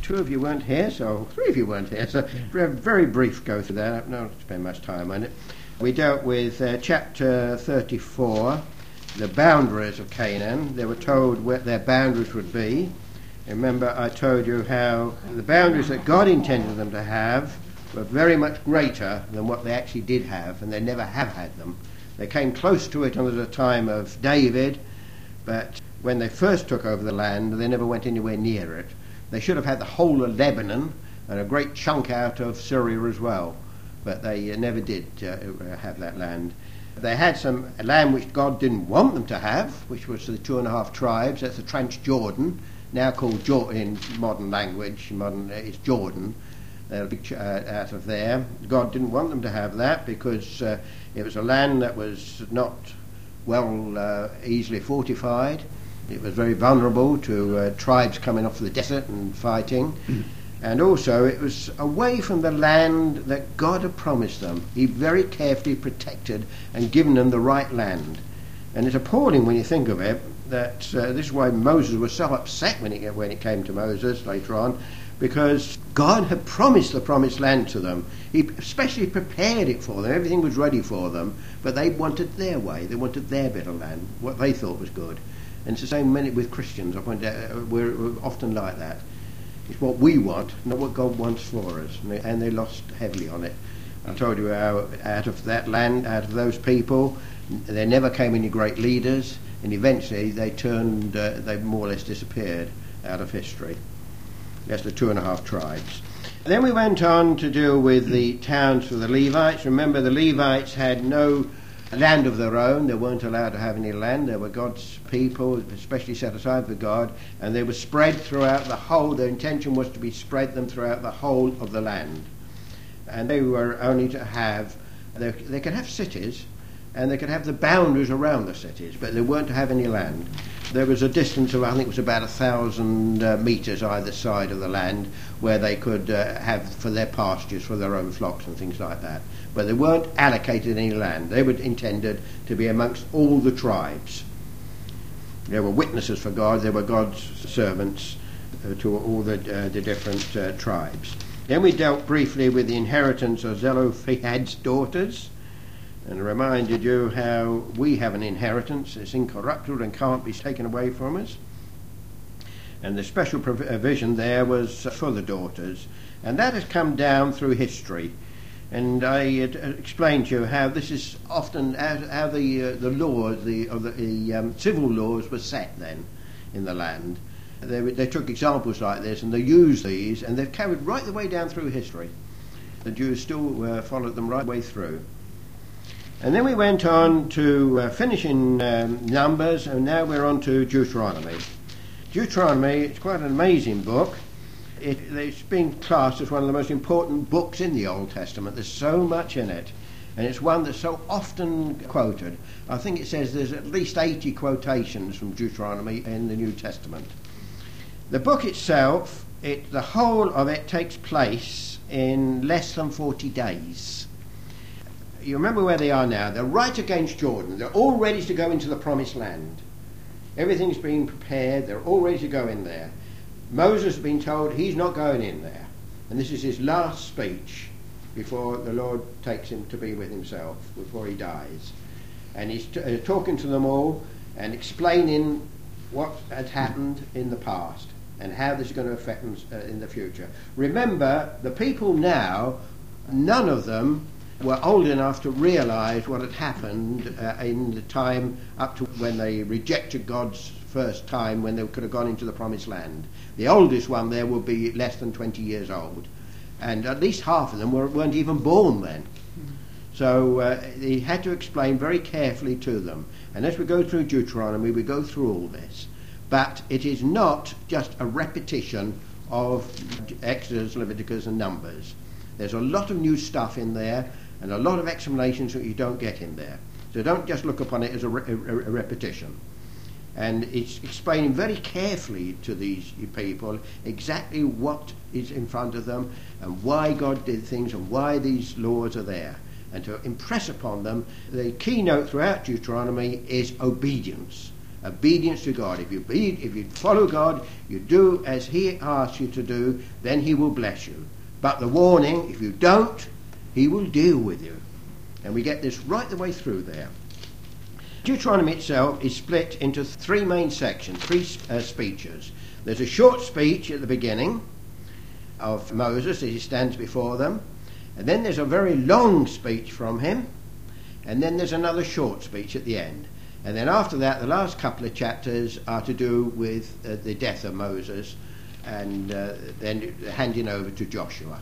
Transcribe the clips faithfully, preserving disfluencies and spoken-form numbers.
two of you weren't here, so three of you weren't here, so yeah. Very brief go through that. I don't spend much time on it. We dealt with uh, chapter thirty-four, the boundaries of Canaan. They were told what their boundaries would be. Remember, I told you how the boundaries that God intended them to have were very much greater than what they actually did have, and they never have had them. They came close to it under the time of David, but when they first took over the land, they never went anywhere near it. They should have had the whole of Lebanon and a great chunk out of Syria as well, but they uh, never did uh, have that land. They had some land which God didn't want them to have, which was the two and a half tribes. That's the Transjordan, now called Jor- in modern language, modern, uh, it's Jordan. They'll be uh, out of there. God didn't want them to have that because uh, it was a land that was not well uh, easily fortified. It was very vulnerable to uh, tribes coming off the desert and fighting. Mm. And also it was away from the land that God had promised them. He very carefully protected and given them the right land. And it's appalling when you think of it that uh, this is why Moses was so upset when it, when it came to Moses later on, because God had promised the promised land to them. He especially prepared it for them. Everything was ready for them, but they wanted their way. They wanted their bit of land, what they thought was good. And it's the same with Christians. I point out, we're, we're often like that. It's what we want, not what God wants for us. And they, and they lost heavily on it. I told you how out of that land, out of those people, there never came any great leaders, and eventually they turned, uh, they more or less disappeared out of history. That's the two and a half tribes. Then we went on to deal with the towns for the Levites. Remember, the Levites had no land of their own. They weren't allowed to have any land. They were God's people, especially set aside for God, and they were spread throughout the whole. Their intention was to be spread them throughout the whole of the land. And they were only to have, they, they could have cities, and they could have the boundaries around the cities, but they weren't to have any land. There was a distance of, I think it was about a thousand uh, metres either side of the land where they could uh, have for their pastures, for their own flocks and things like that. But they weren't allocated any land. They were intended to be amongst all the tribes. They were witnesses for God. They were God's servants uh, to all the, uh, the different uh, tribes. Then we dealt briefly with the inheritance of Zelophehad's daughters, and reminded you how we have an inheritance. It's incorruptible and can't be taken away from us. And the special provision there was for the daughters. And that has come down through history. And I had explained to you how this is often, how, how the uh, the laws, the, or the, the um, civil laws were set then in the land. They, they took examples like this and they used these, and they've carried right the way down through history. The Jews still uh, followed them right the way through. And then we went on to uh, finish in um, Numbers, and now we're on to Deuteronomy. Deuteronomy, it's quite an amazing book. It, it's been classed as one of the most important books in the Old Testament. There's so much in it, and it's one that's so often quoted. I think it says there's at least eighty quotations from Deuteronomy in the New Testament. The book itself, it, the whole of it takes place in less than forty days. You remember where they are now. They're right against Jordan. They're all ready to go into the promised land. Everything's being prepared. They're all ready to go in there. Moses has been told he's not going in there. And this is his last speech before the Lord takes him to be with himself, before he dies. And he's t- uh, talking to them all and explaining what had happened in the past and how this is going to affect them uh, in the future. Remember, the people now, none of them were old enough to realise what had happened uh, in the time up to when they rejected God's first time, when they could have gone into the promised land. The oldest one there would be less than twenty years old, and at least half of them were, weren't even born then. Mm-hmm. So uh, he had to explain very carefully to them. And as we go through Deuteronomy, we go through all this. But it is not just a repetition of Exodus, Leviticus and Numbers. There's a lot of new stuff in there, and a lot of explanations that you don't get in there. So don't just look upon it as a, re- a, a repetition. And it's explaining very carefully to these people exactly what is in front of them and why God did things and why these laws are there. And to impress upon them, the keynote throughout Deuteronomy is obedience. obedience to God. If you be, if you follow God, you do as he asks you to do, then he will bless you. But the warning, if you don't, he will deal with you. And we get this right the way through there. Deuteronomy itself is split into three main sections, three uh, speeches. There's a short speech at the beginning of Moses as he stands before them, and then there's a very long speech from him, and then there's another short speech at the end. And then after that, the last couple of chapters are to do with uh, the death of Moses, and uh, then handing over to Joshua.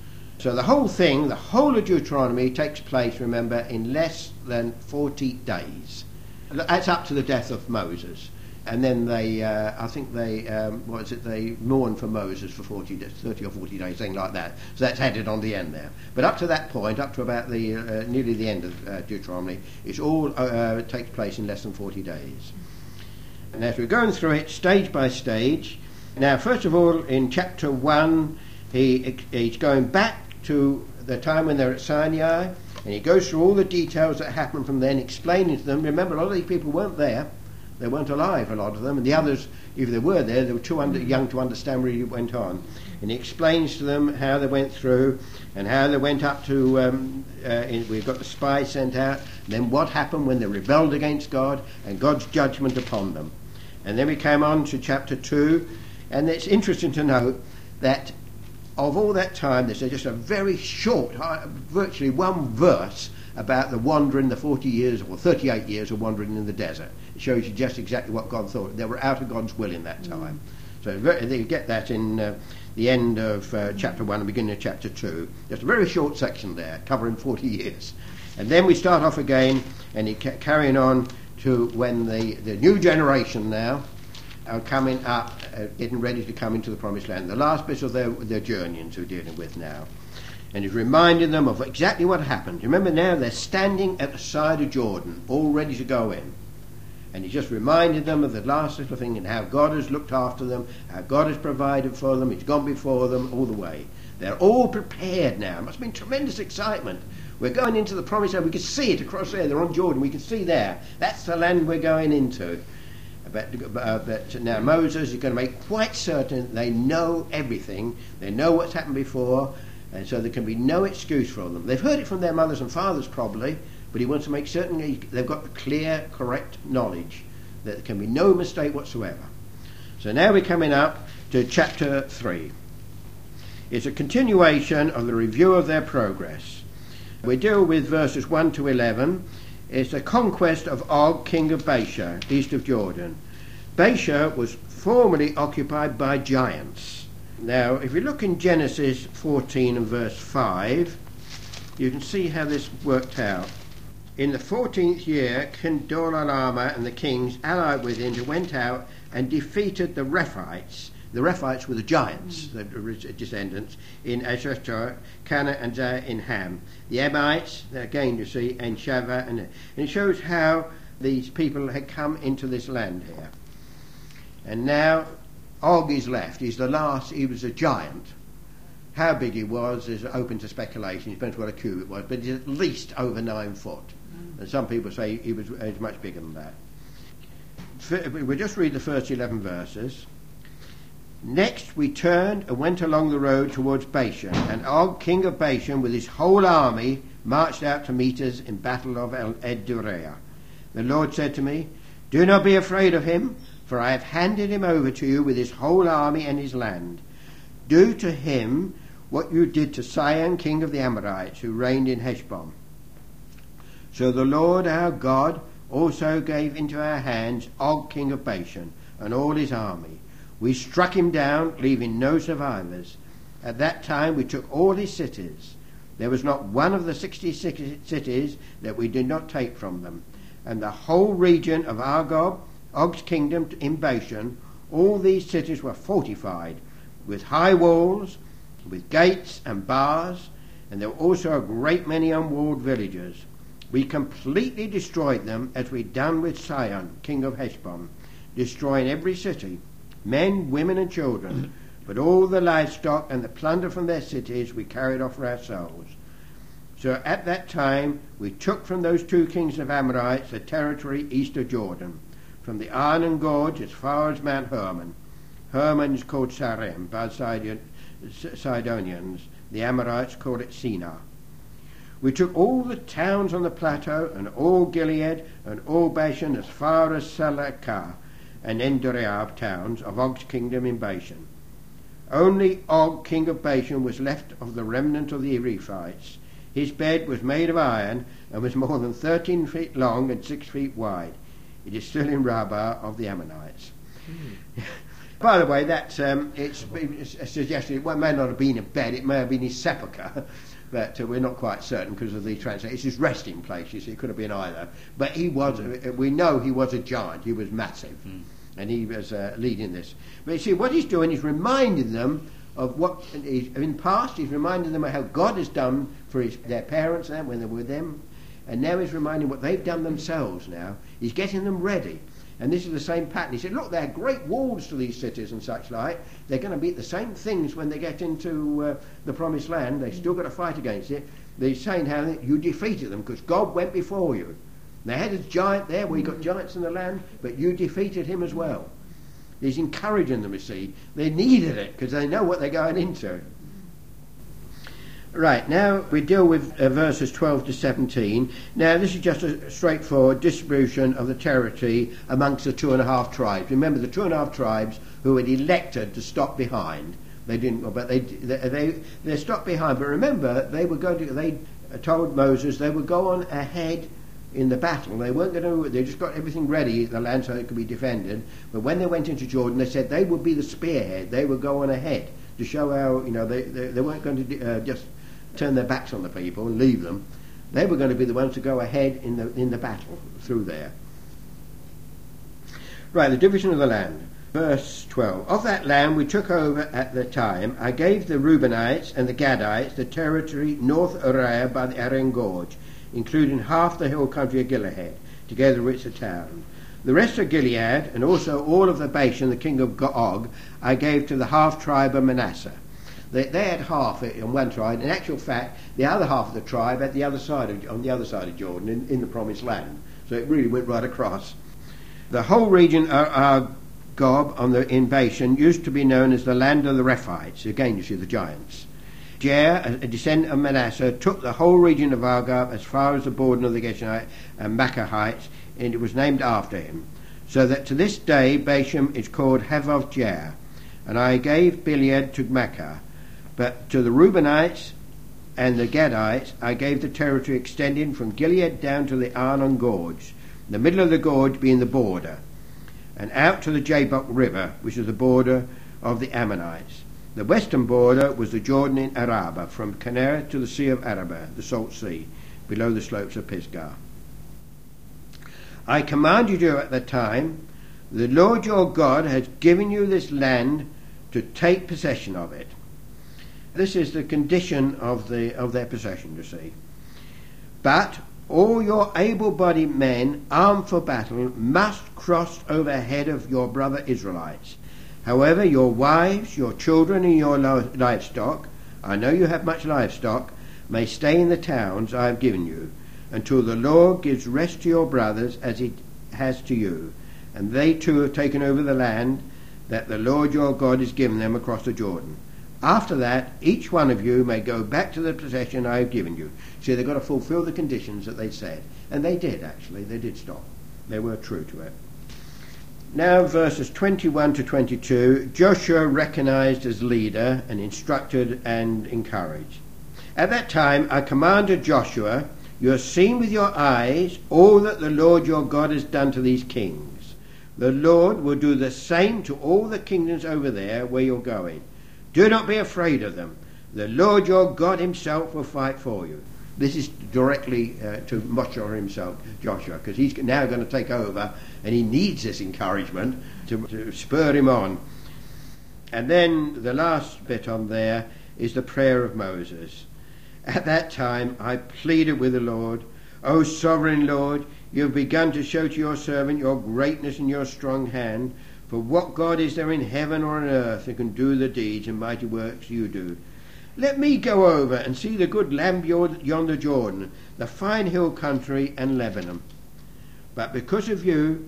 So the whole thing, the whole of Deuteronomy takes place, remember, in less than forty days. That's up to the death of Moses. And then they, uh, I think they, um, what is it, they mourn for Moses for forty days, thirty or forty days, something like that. So that's added on the end there. But up to that point, up to about the uh, nearly the end of uh, Deuteronomy, it's all uh, takes place in less than forty days. And as we're going through it, stage by stage, now first of all, in chapter one, he he's going back to the time when they're at Sinai, and he goes through all the details that happened from then, explaining to them. Remember, a lot of these people weren't there. They weren't alive, a lot of them, and the others, if they were there, they were too under, young to understand what really went on. And he explains to them how they went through, and how they went up to, um, uh, in, we've got the spies sent out, and then what happened when they rebelled against God, and God's judgment upon them. And then we came on to chapter two, and it's interesting to note that of all that time, there's just a very short, virtually one verse about the wandering, the forty years or thirty-eight years of wandering in the desert. It shows you just exactly what God thought. They were out of God's will in that time. Mm. So very, you get that in uh, the end of uh, chapter one and beginning of chapter two. Just a very short section there, covering forty years. And then we start off again, and he ca- carrying on to when the, the new generation now are coming up, uh, getting ready to come into the promised land. The last bit of their, their journeyings we're dealing with now. And he's reminding them of exactly what happened. Remember now they're standing at the side of Jordan, all ready to go in. And he just reminded them of the last little thing and how God has looked after them, how God has provided for them, he's gone before them all the way. They're all prepared now. It must have been tremendous excitement. We're going into the promised land. We can see it across there. They're on Jordan. We can see there. That's the land we're going into. But, uh, but now Moses is going to make quite certain they know everything. They know what's happened before, and so there can be no excuse for them. They've heard it from their mothers and fathers probably, but he wants to make certain they've got the clear, correct knowledge that there can be no mistake whatsoever. So now we're coming up to chapter three. It's a continuation of the review of their progress. We deal with verses one to eleven. It's the conquest of Og, king of Bashan, east of Jordan. Bashan was formerly occupied by giants. Now, if you look in Genesis fourteen and verse five, you can see how this worked out. In the fourteenth year, Kedorlaomer and the kings allied with him went out and defeated the Rephites. The Rephites were the giants, the descendants, in Ashtar, Cana and Zah in Ham. The Abites, again you see, and Shava, and, and it shows how these people had come into this land here. And now Og is left. He's the last. He was a giant. How big he was is open to speculation. It depends what a cubit was, but he's at least over nine foot. Mm. And some people say he was, he was much bigger than that. We'll just read the first eleven verses. Next we turned and went along the road towards Bashan, and Og, king of Bashan, with his whole army, marched out to meet us in battle of Edrei. The Lord said to me, "Do not be afraid of him, for I have handed him over to you with his whole army and his land. Do to him what you did to Sihon, king of the Amorites, who reigned in Heshbon." So the Lord our God also gave into our hands Og, king of Bashan, and all his army. We struck him down, leaving no survivors. At that time we took all his cities. There was not one of the sixty-six cities that we did not take from them. And the whole region of Argob, Og's kingdom in Bashan, all these cities were fortified, with high walls, with gates and bars, and there were also a great many unwalled villages. We completely destroyed them, as we'd done with Sihon, king of Heshbon, destroying every city, men, women and children, but all the livestock and the plunder from their cities we carried off for ourselves. So at that time we took from those two kings of Amorites the territory east of Jordan, from the Arnon Gorge as far as Mount Hermon. Hermon is called Sarim by Sidon, Sidonians. The Amorites called it Sinai. We took all the towns on the plateau, and all Gilead, and all Bashan, as far as Salakah and Endoreab towns of Og's kingdom in Bashan. Only Og, king of Bashan, was left of the remnant of the Erethites. His bed was made of iron, and was more than thirteen feet long and six feet wide. It is still in Rabbah of the Ammonites. Mm. By the way, that um, it's, it's suggested it may not have been a bed, it may have been his sepulchre, but uh, we're not quite certain because of the translation. It's his resting place, you see, it could have been either. But he was, uh, we know he was a giant, he was massive, mm. and he was uh, leading this. But you see, what he's doing is reminding them of what, he's, in the past, he's reminding them of how God has done for his, their parents then when they were with them, and now he's reminding what they've done themselves now. He's getting them ready. And this is the same pattern. He said, look, there are great walls to these cities and such like. They're going to be the same things when they get into uh, the promised land. They've still got to fight against it. They're saying how you defeated them because God went before you. They had a giant there. We got giants in the land, but you defeated him as well. He's encouraging them, you see. They needed it because they know what they're going into. Right, now we deal with uh, verses twelve to seventeen. Now this is just a straightforward distribution of the territory amongst the two and a half tribes. Remember the two and a half tribes who had elected to stop behind. They didn't, but they they they, they stopped behind. But remember, they were going to. They told Moses they would go on ahead in the battle. They weren't going to. They just got everything ready, the land, so it could be defended. But when they went into Jordan, they said they would be the spearhead. They would go on ahead to show how, you know, they they, they weren't going to uh, just turn their backs on the people and leave them. They were going to be the ones to go ahead in the in the battle through there. Right, the division of the land. Verse twelve. Of that land we took over at the time, I gave the Reubenites and the Gadites the territory north of Uriah by the Arnon Gorge, including half the hill country of Gilead, together with its town. The rest of Gilead, and also all of the Bashan, the king of Og, I gave to the half tribe of Manasseh. They, they had half it on one tribe. In actual fact, the other half of the tribe at the other side of, on the other side of Jordan, in, in the Promised Land. So it really went right across. The whole region of Argob on the in Bashan used to be known as the land of the Rephites. Again, you see the giants. Jair, a descendant of Manasseh, took the whole region of Argob as far as the border of the Geshenites and Machahites, and it was named after him. So that to this day Bashan is called Havoth Jair. And I gave Gilead to Makkah. But to the Reubenites and the Gadites I gave the territory extending from Gilead down to the Arnon Gorge, the middle of the gorge being the border, and out to the Jabbok River, which is the border of the Ammonites. The western border was the Jordan in Arabah, from Kinneret to the Sea of Arabah, the Salt Sea, below the slopes of Pisgah. I commanded you at the time, the Lord your God has given you this land to take possession of it. This is the condition of the of their possession, you see. But all your able-bodied men armed for battle must cross over ahead of your brother Israelites. However, your wives, your children, and your livestock, I know you have much livestock, may stay in the towns I have given you, until the Lord gives rest to your brothers as he has to you, and they too have taken over the land that the Lord your God has given them across the Jordan. After that, each one of you may go back to the possession I have given you. See, they've got to fulfill the conditions that they said. And they did, actually. They did stop. They were true to it. Now, verses twenty-one to twenty-two, Joshua recognized as leader and instructed and encouraged. At that time, I commanded Joshua, you have seen with your eyes all that the Lord your God has done to these kings. The Lord will do the same to all the kingdoms over there where you're going. Do not be afraid of them. The Lord your God himself will fight for you. This is directly uh, to Moshe himself, Joshua, because he's now going to take over, and he needs this encouragement to, to spur him on. And then the last bit on there is the prayer of Moses. At that time I pleaded with the Lord, O sovereign Lord, you have begun to show to your servant your greatness and your strong hand. For what God is there in heaven or on earth that can do the deeds and mighty works you do? Let me go over and see the good land yonder Jordan, the fine hill country and Lebanon. But because of you,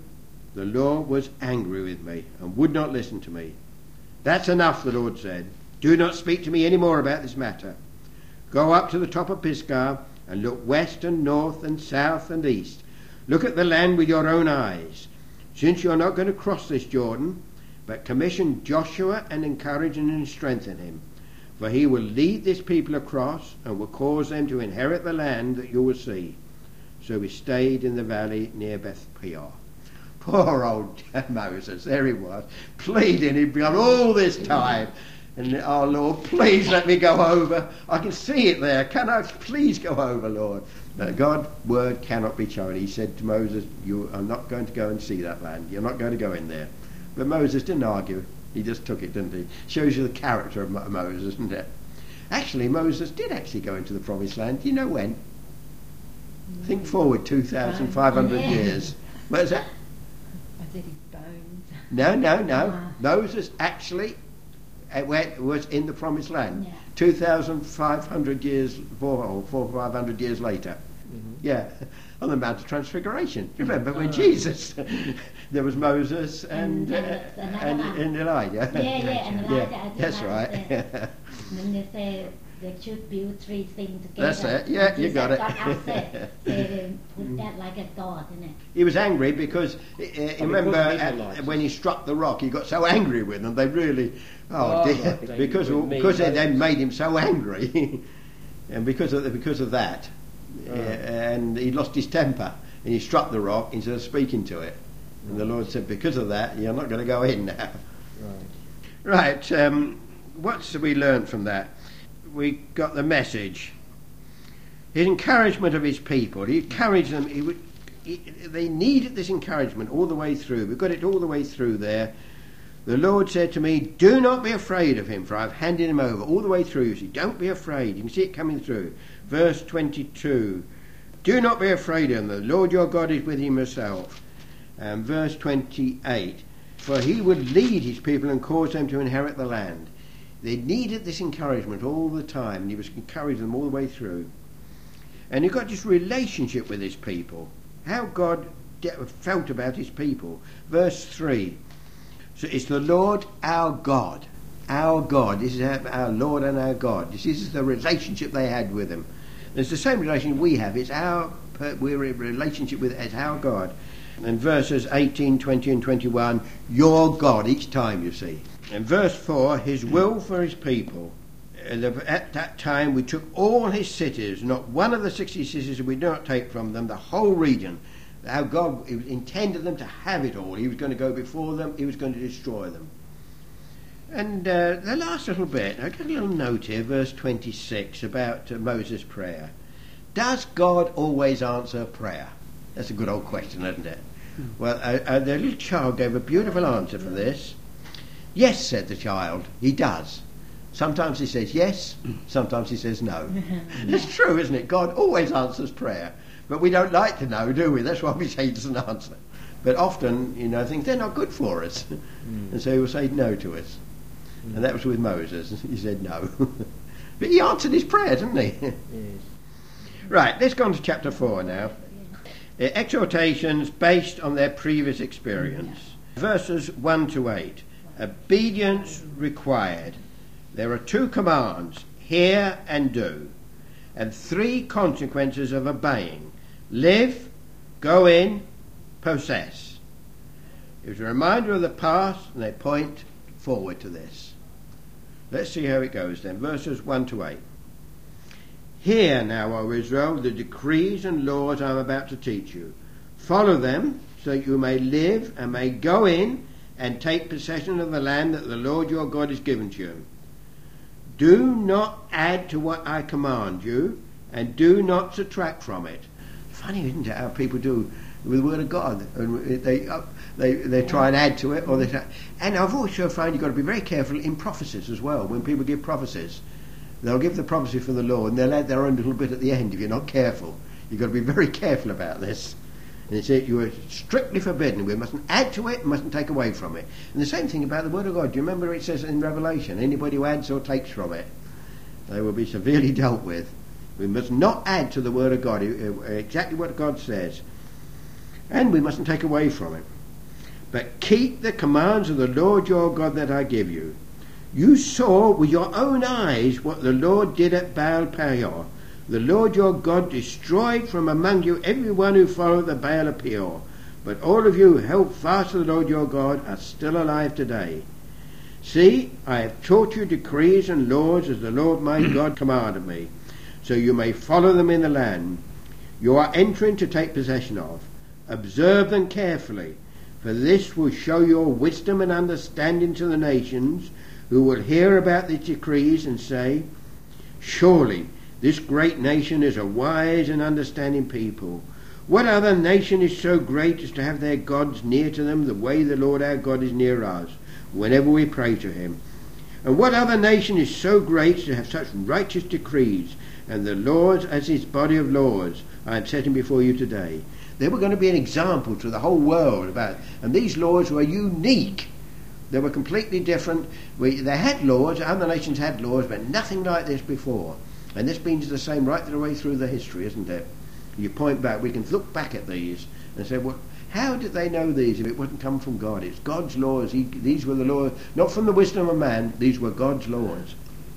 the Lord was angry with me and would not listen to me. That's enough, the Lord said. Do not speak to me any more about this matter. Go up to the top of Pisgah and look west and north and south and east. Look at the land with your own eyes. Since you're not going to cross this Jordan, but commission Joshua and encourage and strengthen him. For he will lead this people across and will cause them to inherit the land that you will see. So we stayed in the valley near Beth Peor. Poor old Moses, there he was, pleading. He'd been all this time. And, oh, Lord, please let me go over. I can see it there. Can I please go over, Lord? But God's word cannot be changed. He said to Moses, you are not going to go and see that land. You're not going to go in there. But Moses didn't argue. He just took it, didn't he? Shows you the character of Mo- Moses, doesn't it? Actually, Moses did actually go into the promised land. Do you know when? Mm. Think forward two thousand five hundred yeah. years. Where's that? Was it his bones? No, no, no. Ah. Moses actually uh, went, was in the promised land. Yeah. two thousand five hundred years, four or four or five hundred years later. Mm-hmm. Yeah, on the Mount of Transfiguration. Remember when oh. Jesus, there was Moses and and, uh, and, and, and Elijah. Yeah, yeah, and Elijah. Yeah, that's right. And then they say they should build three things together. That's it. Yeah, and you got it. got upset. They put that like a god, isn't it? He was angry because uh, you remember at, when he struck the rock, he got so angry with them. They really, oh, oh dear, right. because because they then made him so angry, and because of because of that. Uh, and he lost his temper and he struck the rock instead of speaking to it. And right. the Lord said, because of that, you're not going to go in now. Right. Right. Um, what's we learned from that? We got the message. His encouragement of his people. He encouraged them. He would, he, they needed this encouragement all the way through. We got it all the way through there. The Lord said to me, do not be afraid of him, for I've handed him over all the way through. You see, don't be afraid. You can see it coming through. Verse twenty-two, do not be afraid of him. The Lord your God is with him himself. And verse twenty-eight, for he would lead his people and cause them to inherit the land. They needed this encouragement all the time. And he was encouraging them all the way through. And he got this relationship with his people. How God felt about his people. Verse three. So it's the Lord our God. Our God. This is our, our Lord and our God. This is the relationship they had with him. It's the same relation we have. It's our we're in relationship with as our God. And verses eighteen, twenty and twenty-one, your God each time, you see. And verse four, his will for his people. And at that time we took all his cities, not one of the sixty cities that we do not take from them, the whole region. How God intended them to have it all. He was going to go before them. He was going to destroy them. And uh, the last little bit, I got a little note here, verse twenty-six, about uh, Moses' prayer. Does God always answer prayer? That's a good old question, isn't it? Mm. Well, uh, uh, the little child gave a beautiful answer for this. Yes, said the child, he does. Sometimes he says yes, sometimes he says no. It's true, isn't it? God always answers prayer. But we don't like to know, do we? That's why we say he doesn't answer. But often, you know, things, they're not good for us. Mm. And so he will say no to us. Mm. And that was with Moses. He said no. But he answered his prayer, didn't he? Yes. Right, let's go on to chapter four now. Uh, exhortations based on their previous experience. Yeah. Verses one to eight. Obedience required. There are two commands, hear and do. And three consequences of obeying. Live, go in, possess. It was a reminder of the past, and they point forward to this. Let's see how it goes then. Verses one to eight. Hear now, O Israel, the decrees and laws I am about to teach you. Follow them, so that you may live and may go in and take possession of the land that the Lord your God has given to you. Do not add to what I command you, and do not subtract from it. Funny, isn't it, how people do with the Word of God? And they uh, they they try and add to it, or they try, and I've also found you've got to be very careful in prophecies as well. When people give prophecies, they'll give the prophecy from the Lord, and they'll add their own little bit at the end. If you're not careful, you've got to be very careful about this. And it's it you are strictly forbidden. We mustn't add to it, mustn't take away from it. And the same thing about the Word of God. Do you remember it says in Revelation, anybody who adds or takes from it, they will be severely dealt with. We must not add to the Word of God exactly what God says. And we mustn't take away from it. but keep the commands of the Lord your God that I give you. You saw with your own eyes what the Lord did at Baal Peor. The Lord your God destroyed from among you everyone who followed the Baal of Peor. But all of you who held fast to the Lord your God are still alive today. See, I have taught you decrees and laws as the Lord my God commanded me, so you may follow them in the land you are entering to take possession of. Observe them carefully, for this will show your wisdom and understanding to the nations, who will hear about these decrees and say, surely this great nation is a wise and understanding people. What other nation is so great as to have their gods near to them the way the Lord our God is near us, whenever we pray to him? And what other nation is so great as to have such righteous decrees, and the laws as his body of laws I am setting before you today? They were going to be an example to the whole world about, and these laws were unique. They were completely different. We, they had laws, other nations had laws, but nothing like this before. And this means the same right the way through the history, isn't it? You point back, we can look back at these and say, well, how did they know these if it wasn't come from God? It's God's laws. He, these were the laws, not from the wisdom of man, these were God's laws.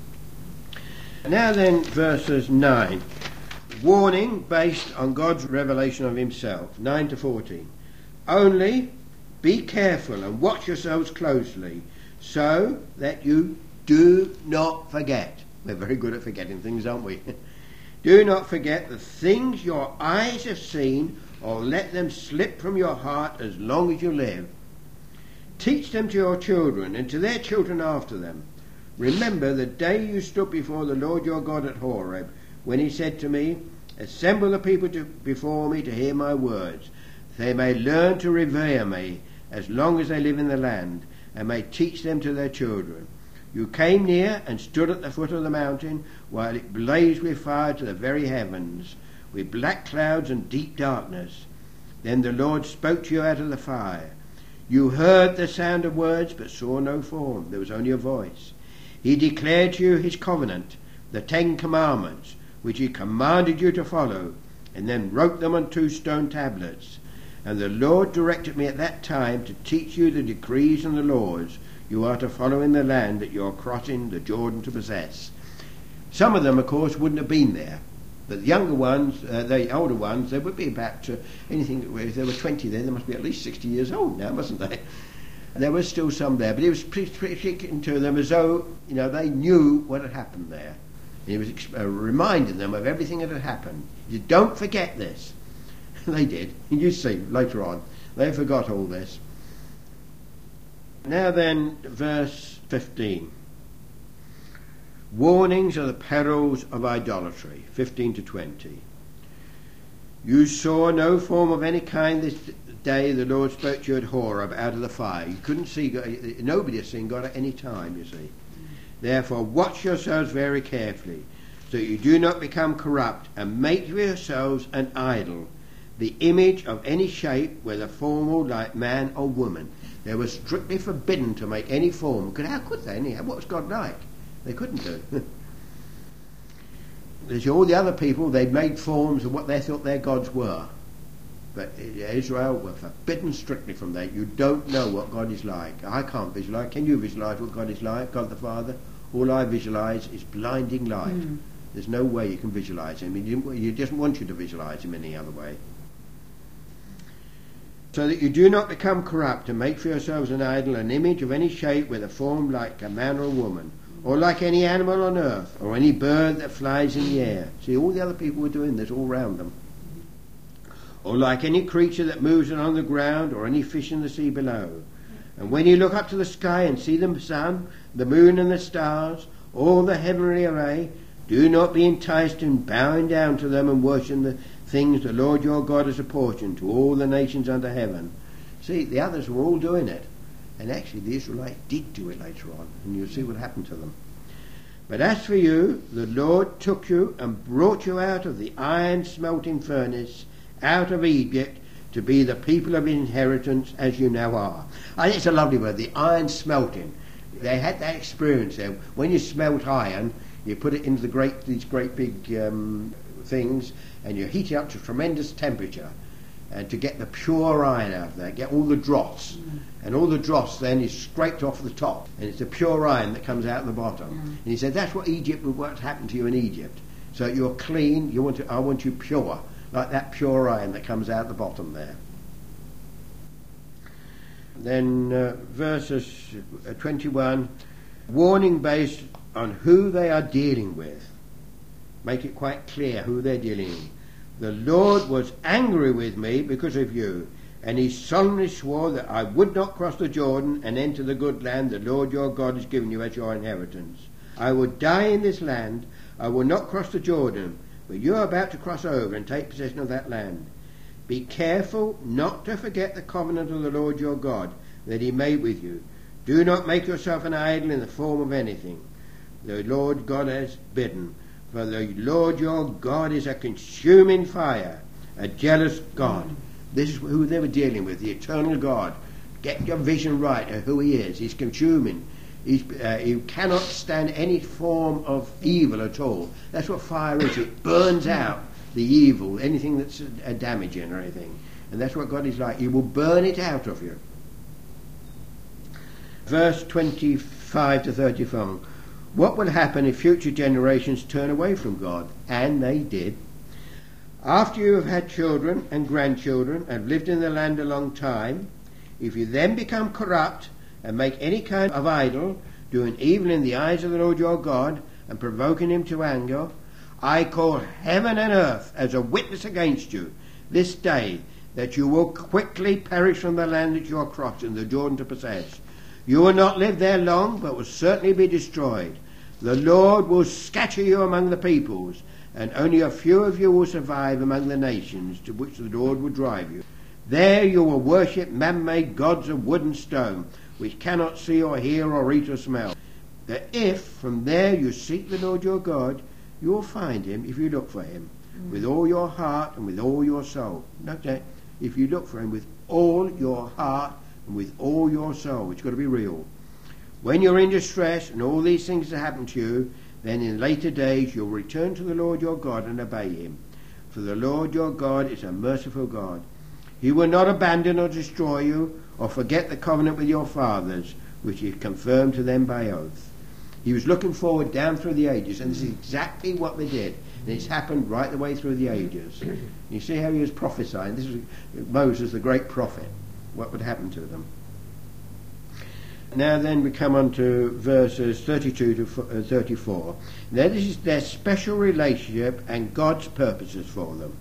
Now then, verses nine. Warning based on God's revelation of himself, nine to fourteen. Only be careful and watch yourselves closely, so that you do not forget. We're very good at forgetting things, aren't we? Do not forget the things your eyes have seen, or let them slip from your heart as long as you live. Teach them to your children and to their children after them. Remember the day you stood before the Lord your God at Horeb, when he said to me, assemble the people to, before me to hear my words. They may learn to revere me as long as they live in the land, and may teach them to their children. You came near and stood at the foot of the mountain, while it blazed with fire to the very heavens, with black clouds and deep darkness. Then the Lord spoke to you out of the fire. You heard the sound of words, but saw no form. There was only a voice. He declared to you his covenant, the Ten Commandments, which he commanded you to follow, and then wrote them on two stone tablets. And the Lord directed me at that time to teach you the decrees and the laws you are to follow in the land that you are crossing the Jordan to possess. Some of them, of course, wouldn't have been there. But the younger ones, uh, the older ones, they would be about uh, anything. If there were twenty there, they must be at least sixty years old now, mustn't they? And there was still some there, but he was speaking to them as though, you know, they knew what had happened there. And he was uh, reminding them of everything that had happened. He said, don't forget this. They did. You see, later on, they forgot all this. Now then, verse fifteen. Warnings of the perils of idolatry, fifteen to twenty. You saw no form of any kind this day the Lord spoke to you at Horeb out of the fire. You couldn't see God, nobody has seen God at any time, you see. Therefore watch yourselves very carefully, so that you do not become corrupt, and make for yourselves an idol, the image of any shape, whether formal like man or woman. They were strictly forbidden to make any form. Because how could they anyhow? What was God like? They couldn't do. There's all the other people, they made forms of what they thought their gods were. But Israel were forbidden strictly from that. You don't know what God is like. I can't visualize. Can you visualize what God is like, God the Father? All I visualize is blinding light. Mm. There's no way you can visualize him. He, didn't, he doesn't want you to visualize him any other way. So that you do not become corrupt, and make for yourselves an idol, an image of any shape with a form like a man or a woman, or like any animal on earth, or any bird that flies in the air. See, all the other people were doing this all round them. Or like any creature that moves along the ground, or any fish in the sea below. And when you look up to the sky and see the sun, the moon and the stars, all the heavenly array, do not be enticed in bowing down to them and worshiping the things the Lord your God has apportioned to all the nations under heaven. See, the others were all doing it. And actually the Israelites did do it later on, and you'll see what happened to them. But as for you, the Lord took you and brought you out of the iron smelting furnace, out of Egypt, to be the people of inheritance as you now are. I think it's a lovely word, the iron smelting. They had that experience there. When you smelt iron, you put it into the great, these great big um, things, and you heat it up to tremendous temperature. and to get the pure iron out of there, get all the dross. Mm. And all the dross then is scraped off the top, and it's the pure iron that comes out the bottom. Mm. And he said that's what Egypt, what happened to you in Egypt. So you're clean, you want to, I want you pure, like that pure iron that comes out the bottom there. Then uh, verses twenty-one, warning based on who they are dealing with. Make it quite clear who they're dealing with. The Lord was angry with me because of you, and he solemnly swore that I would not cross the Jordan and enter the good land the Lord your God has given you as your inheritance. I will die in this land, I will not cross the Jordan, but you are about to cross over and take possession of that land. Be careful not to forget the covenant of the Lord your God that he made with you. Do not make yourself an idol in the form of anything the Lord God has bidden. For the Lord your God is a consuming fire, a jealous God. This is who they were dealing with, the eternal God. Get your vision right of who he is. He's consuming. He's, uh, he cannot stand any form of evil at all. That's what fire is. It burns out the evil, anything that's uh, damaging or anything. And that's what God is like. He will burn it out of you. Verse twenty-five to thirty-four. What will happen if future generations turn away from God? And they did. After you have had children and grandchildren and lived in the land a long time, if you then become corrupt and make any kind of idol, doing evil in the eyes of the Lord your God and provoking him to anger, I call heaven and earth as a witness against you this day, that you will quickly perish from the land that you are crossing the Jordan to possess. You will not live there long, but will certainly be destroyed. The Lord will scatter you among the peoples, and only a few of you will survive among the nations to which the Lord will drive you. There you will worship man-made gods of wood and stone, which cannot see or hear or eat or smell. That if from there you seek the Lord your God, you will find him if you look for him mm. with all your heart and with all your soul. Note that, if you look for him with all your heart and with all your soul. It's got to be real. When you're in distress and all these things that happen to you, then in later days you'll return to the Lord your God and obey him. For the Lord your God is a merciful God. He will not abandon or destroy you or forget the covenant with your fathers, which he confirmed to them by oath. He was looking forward down through the ages, and this is exactly what they did. And it's happened right the way through the ages. You see how he was prophesying. This is Moses, the great prophet. What would happen to them? Now then we come on to verses thirty-two to thirty-four. Now this is their special relationship and God's purposes for them.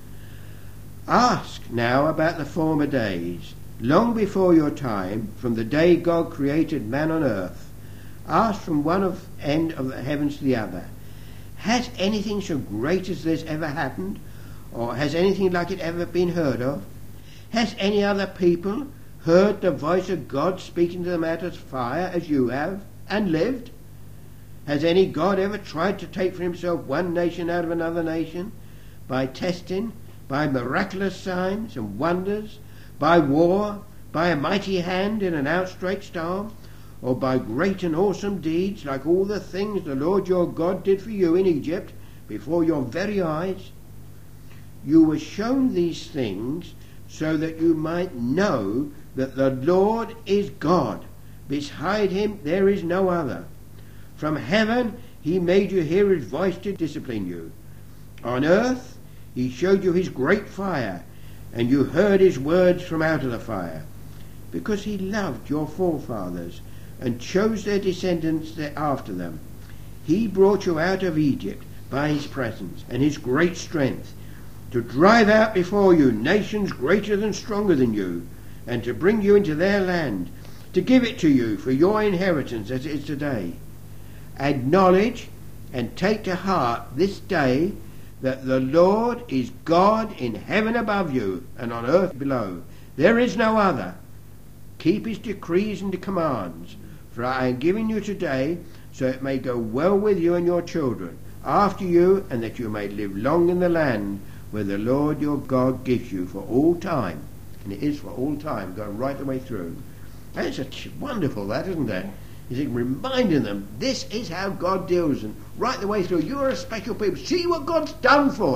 Ask now about the former days, long before your time, from the day God created man on earth. Ask from one of end of the heavens to the other. Has anything so great as this ever happened? Or has anything like it ever been heard of? Has any other people heard the voice of God speaking to them out of fire as you have, and lived? Has any God ever tried to take for himself one nation out of another nation, by testing, by miraculous signs and wonders, by war, by a mighty hand in an outstretched arm, or by great and awesome deeds, like all the things the Lord your God did for you in Egypt, before your very eyes? You were shown these things so that you might know that the Lord is God. Beside him there is no other. From heaven he made you hear his voice to discipline you. On earth he showed you his great fire, and you heard his words from out of the fire. Because he loved your forefathers, and chose their descendants after them. He brought you out of Egypt by his presence and his great strength, to drive out before you nations greater than stronger than you, and to bring you into their land, to give it to you for your inheritance as it is today. Acknowledge and take to heart this day that the Lord is God in heaven above you and on earth below. There is no other. Keep his decrees and commands, for I am giving you today, so it may go well with you and your children after you, and that you may live long in the land where the Lord your God gives you for all time. And it is for all time, going right the way through. And it's a wonderful, that, isn't it? He's reminding them, this is how God deals, and right the way through. You are a special people. See what God's done for you.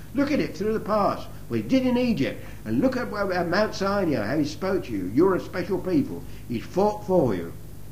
Look at it through the past. Well, he did in Egypt. And look at, at Mount Sinai, how he spoke to you. You're a special people. He's fought for you.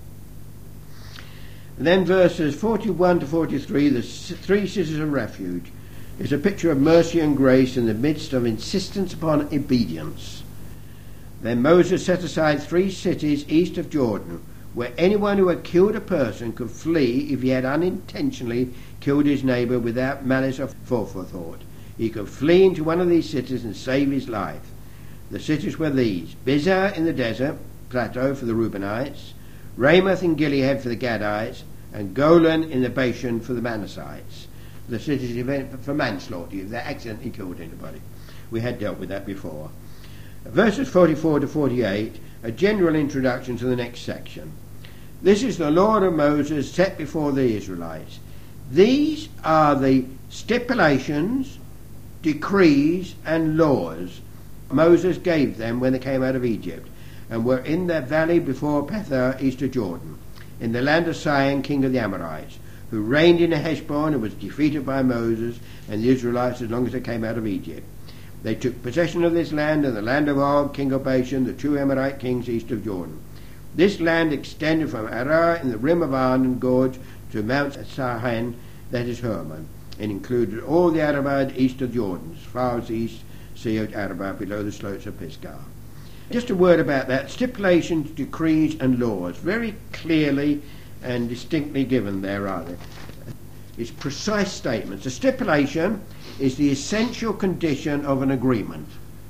And then verses forty-one to forty-three, the three cities of refuge, is a picture of mercy and grace in the midst of insistence upon obedience. Then Moses set aside three cities east of Jordan, where anyone who had killed a person could flee if he had unintentionally killed his neighbour without malice or forethought. He could flee into one of these cities and save his life. The cities were these: Bizar in the desert plateau for the Reubenites, Ramoth in Gilead for the Gadites, and Golan in the Bashan for the Manassites. The cities event for manslaughter, if they accidentally killed anybody. We had dealt with that before. Verses forty-four to forty-eight, a general introduction to the next section. This is the law of Moses set before the Israelites. These are the stipulations, decrees, and laws Moses gave them when they came out of Egypt, and were in their valley before Pethah east of Jordan, in the land of Sihon, king of the Amorites, who reigned in Heshbon and was defeated by Moses and the Israelites as long as they came out of Egypt. They took possession of this land and the land of Og, king of Bashan, the two Amorite kings east of Jordan. This land extended from Arah in the rim of Arnon Gorge to Mount Sihon, that is Hermon, and included all the Arabah east of Jordan, as far as the east sea of Arabah below the slopes of Pisgah. Just a word about that. Stipulations, decrees, and laws, very clearly and distinctly given there, are they? It's precise statements. A stipulation is the essential condition of an agreement.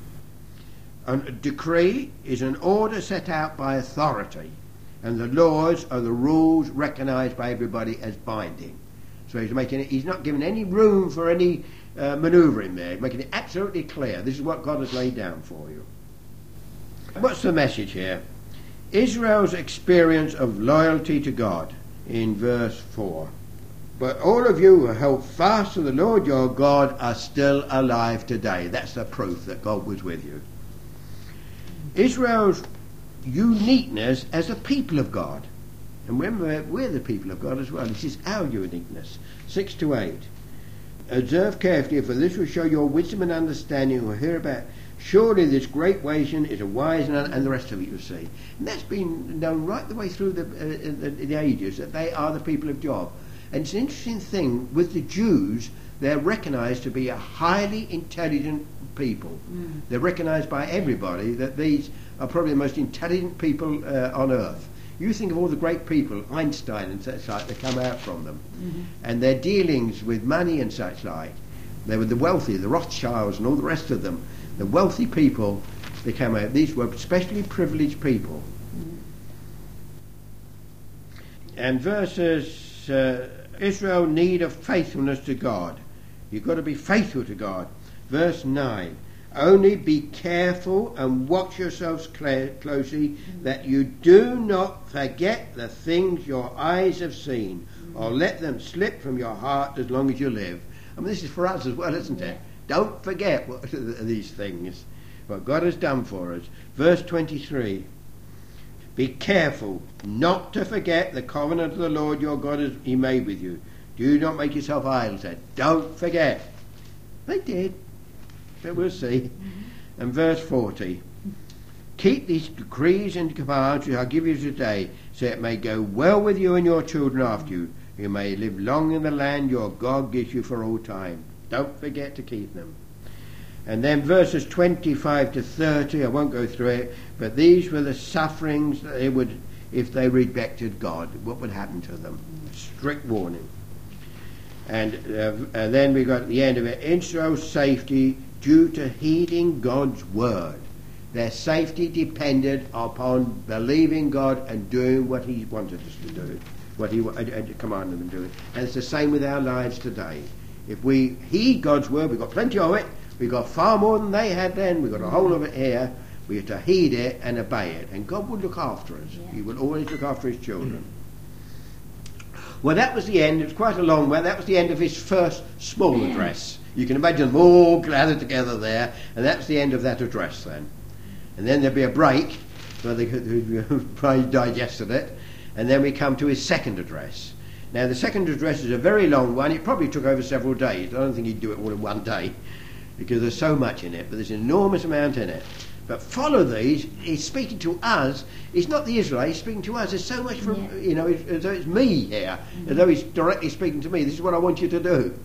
A decree is an order set out by authority, and the laws are the rules recognised by everybody as binding. So he's making it, he's not giving any room for any uh, manoeuvring there. He's making it absolutely clear. This is what God has laid down for you. What's the message here? Israel's experience of loyalty to God in verse four. But all of you who held fast to the Lord your God are still alive today. That's the proof that God was with you. Israel's uniqueness as a people of God. And remember, we're the people of God as well. This is our uniqueness. Six to eight. Observe carefully, for this will show your wisdom and understanding. We'll hear about, surely this great nation is a wise and, and the rest of it you see. And that's been known right the way through the, uh, the, the ages, that they are the people of Job. And it's an interesting thing, with the Jews, they're recognised to be a highly intelligent people. Mm. They're recognised by everybody that these are probably the most intelligent people uh, on earth. You think of all the great people, Einstein and such like, that come out from them. Mm-hmm. And their dealings with money and such like. They were the wealthy, the Rothschilds and all the rest of them. The wealthy people, they came out. These were especially privileged people. Mm-hmm. And verses, uh, Israel need of faithfulness to God. You've got to be faithful to God. Verse nine. Only be careful and watch yourselves cl- closely mm-hmm. that you do not forget the things your eyes have seen, mm-hmm. or let them slip from your heart as long as you live. I mean, this is for us as well, isn't it? Don't forget what, these things, what God has done for us. Verse twenty-three. Be careful not to forget the covenant of the Lord your God has he made with you. Do not make yourself idols. Don't forget. They did. But we'll see. Mm-hmm. And verse forty. Keep these decrees and commands which I give you today, so it may go well with you and your children after you. You may live long in the land your God gives you for all time. Don't forget to keep them. And then verses twenty-five to thirty, I won't go through it, but these were the sufferings that they would, if they rejected God, what would happen to them. Strict warning. And, uh, and then we got at the end of it, Israel's safety due to heeding God's word. Their safety depended upon believing God and doing what he wanted us to do, what he had commanded them to do. And it's the same with our lives today. If we heed God's word, we've got plenty of it, we've got far more than they had then, we've got a whole of it here, we have to heed it and obey it. And God will look after us. Yeah. He will always look after his children. Well, that was the end. It was quite a long one. That was the end of his first small address. You can imagine them all gathered together there, and that's the end of that address then. And then there'll be a break where they could probably digested it, and then we come to his second address. Now, the second address is a very long one. It probably took over several days. I don't think he'd do it all in one day. because there's so much in it, but there's an enormous amount in it. But follow these. He's speaking to us. It's not the Israelites, he's speaking to us. There's so much from, Yeah. you know, as though it's me here, Mm-hmm. as though he's directly speaking to me. This is what I want you to do.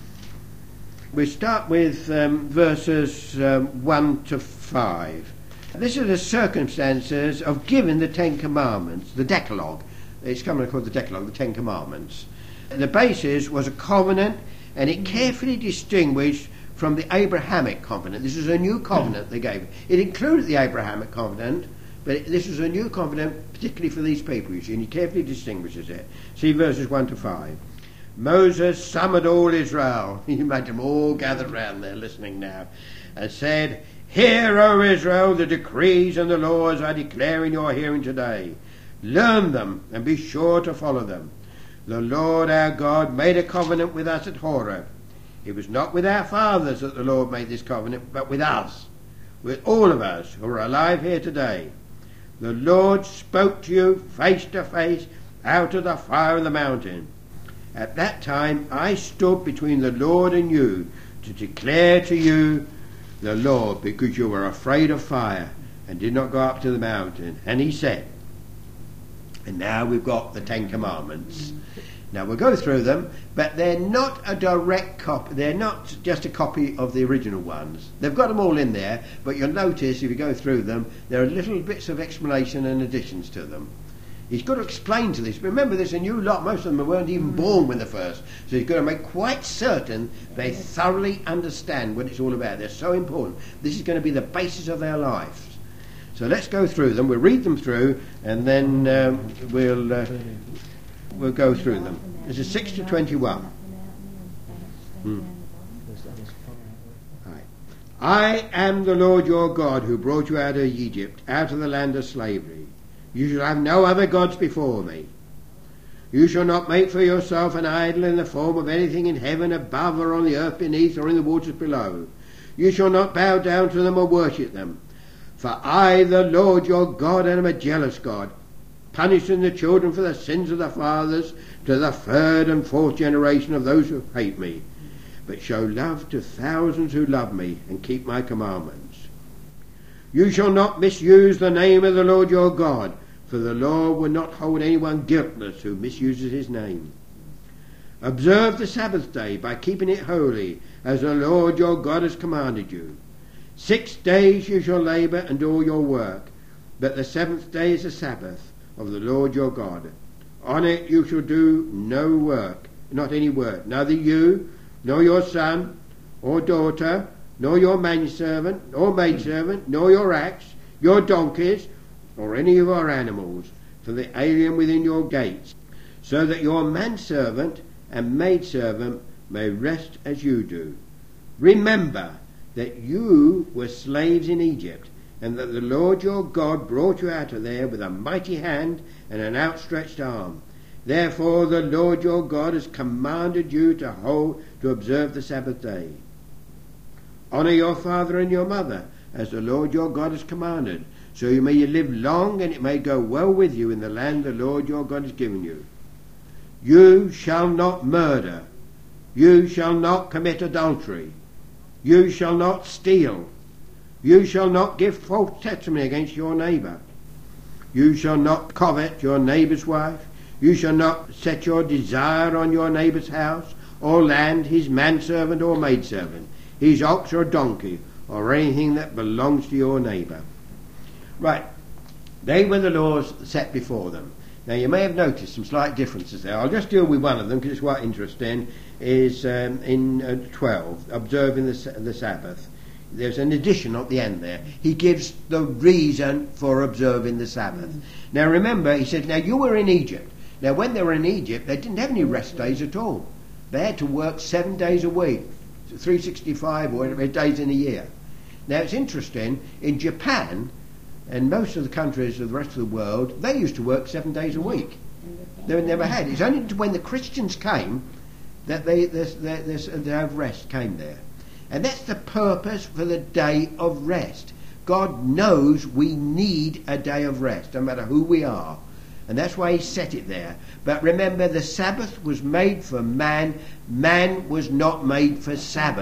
We start with um, verses um, one to five. This are the circumstances of giving the Ten Commandments, the Decalogue. It's commonly called the Decalogue, the Ten Commandments. The basis was a covenant, and it carefully distinguished from the Abrahamic covenant. This is a new covenant they gave. It included the Abrahamic covenant, but it, this is a new covenant, particularly for these people, you see, and he carefully distinguishes it. See verses one to five. Moses summoned all Israel. You imagine them all gathered round there listening now, and said, "Hear, O Israel, the decrees and the laws I declare in your hearing today. Learn them and be sure to follow them. The Lord our God made a covenant with us at Horeb. It was not with our fathers that the Lord made this covenant, but with us, with all of us who are alive here today. The Lord spoke to you face to face out of the fire of the mountain. At that time I stood between the Lord and you to declare to you the Lord, because you were afraid of fire and did not go up to the mountain." And he said, and now we've got the Ten Commandments. Now we'll go through them, but they're not a direct copy. They're not just a copy of the original ones. They've got them all in there, but you'll notice if you go through them, there are little bits of explanation and additions to them. He's got to explain to this. Remember, there's a new lot. Most of them weren't even born with the first. So he's got to make quite certain they thoroughly understand what it's all about. They're so important. This is going to be the basis of their lives. So let's go through them. We'll read them through, and then um, we'll uh, we'll go through them. This is six to twenty-one. Hmm. Right. I am the Lord your God who brought you out of Egypt, out of the land of slavery. You shall have no other gods before me. You shall not make for yourself an idol in the form of anything in heaven above, or on the earth beneath, or in the waters below. You shall not bow down to them or worship them. For I, the Lord your God, am a jealous God, punishing the children for the sins of the fathers to the third and fourth generation of those who hate me, but show love to thousands who love me and keep my commandments. You shall not misuse the name of the Lord your God, for the Lord will not hold anyone guiltless who misuses his name. Observe the Sabbath day by keeping it holy, as the Lord your God has commanded you. Six days you shall labour and do all your work, but the seventh day is the Sabbath of the Lord your God. On it you shall do no work, not any work, neither you, nor your son, or daughter, nor your manservant, or maidservant, nor your axe, your donkeys, or any of our animals, for the alien within your gates, so that your manservant and maidservant may rest as you do. Remember that you were slaves in Egypt, and that the Lord your God brought you out of there with a mighty hand and an outstretched arm. Therefore the Lord your God has commanded you to hold, to observe the Sabbath day. Honour your father and your mother, as the Lord your God has commanded, so you may live long, and it may go well with you in the land the Lord your God has given you. You shall not murder. You shall not commit adultery. You shall not steal. You shall not give false testimony against your neighbour. You shall not covet your neighbour's wife. You shall not set your desire on your neighbour's house, or land, his manservant or maidservant, his ox or donkey, or anything that belongs to your neighbour. Right. They were the laws set before them. Now you may have noticed some slight differences there. I'll just deal with one of them because it's quite interesting. Is um, in uh, twelve, observing the, the Sabbath. There's an addition at the end there. He gives the reason for observing the Sabbath. Mm. Now remember, he said, now you were in Egypt. Now when they were in Egypt, they didn't have any rest days at all. They had to work seven days a week, three hundred sixty-five or whatever days in a year. Now it's interesting, in Japan and most of the countries of the rest of the world, they used to work seven days a week. They never had. It's only when the Christians came that they this, this, this day of rest came there. And that's the purpose for the day of rest. God knows we need a day of rest, no matter who we are. And that's why he set it there. But remember, the Sabbath was made for man. Man was not made for Sabbath.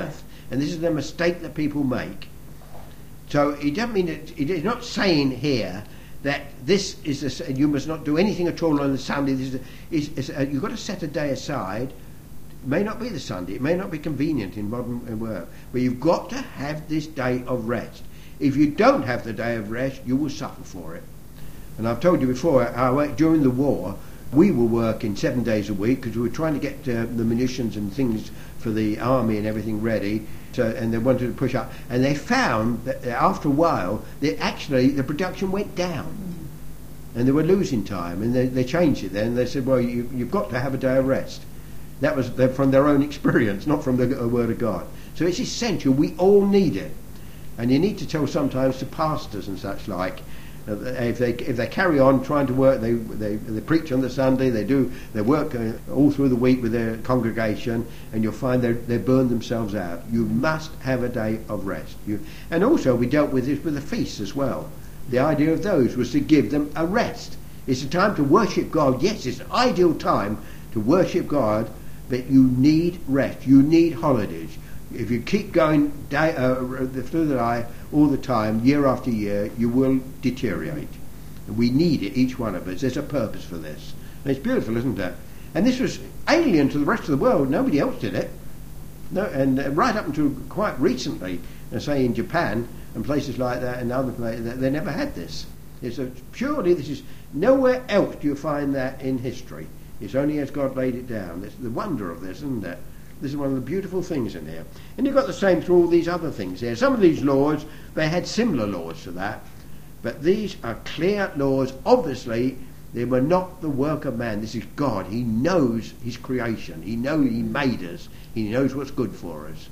And this is the mistake that people make. So he doesn't mean that, he's not saying here that this is a, you must not do anything at all on the Sunday. This is, a, is, is a, you've got to set a day aside. It may not be the Sunday, it may not be convenient in modern work, but you've got to have this day of rest. If you don't have the day of rest, you will suffer for it. And I've told you before, our, during the war, we were working seven days a week because we were trying to get uh, the munitions and things for the army and everything ready. So, and they wanted to push up, and they found that after a while, that actually the production went down, and they were losing time, and they, they changed it. Then they said, "Well, you, you've got to have a day of rest." That was from their own experience, not from the uh, Word of God. So it's essential. We all need it, and you need to tell sometimes to pastors and such like. If they if they carry on trying to work, they they, they preach on the Sunday, they do they work uh, all through the week with their congregation, and you'll find they they burn themselves out. You must have a day of rest. You, and also we dealt with this with the feasts as well. The idea of those was to give them a rest. It's a time to worship God. Yes, it's an ideal time to worship God, but you need rest. You need holidays. If you keep going day, uh, through the day all the time, year after year, you will deteriorate. We need it, each one of us. There's a purpose for this. And it's beautiful, isn't it? And this was alien to the rest of the world. Nobody else did it. No, and uh, right up until quite recently, uh, say in Japan and places like that and other places, they never had this. It's a, surely this is nowhere else do you find that in history. It's only as God laid it down. It's the wonder of this, isn't it? This is one of the beautiful things in here. And you've got the same through all these other things here. Some of these laws, they had similar laws to that. But these are clear laws. Obviously, they were not the work of man. This is God. He knows his creation. He knows he made us. He knows what's good for us.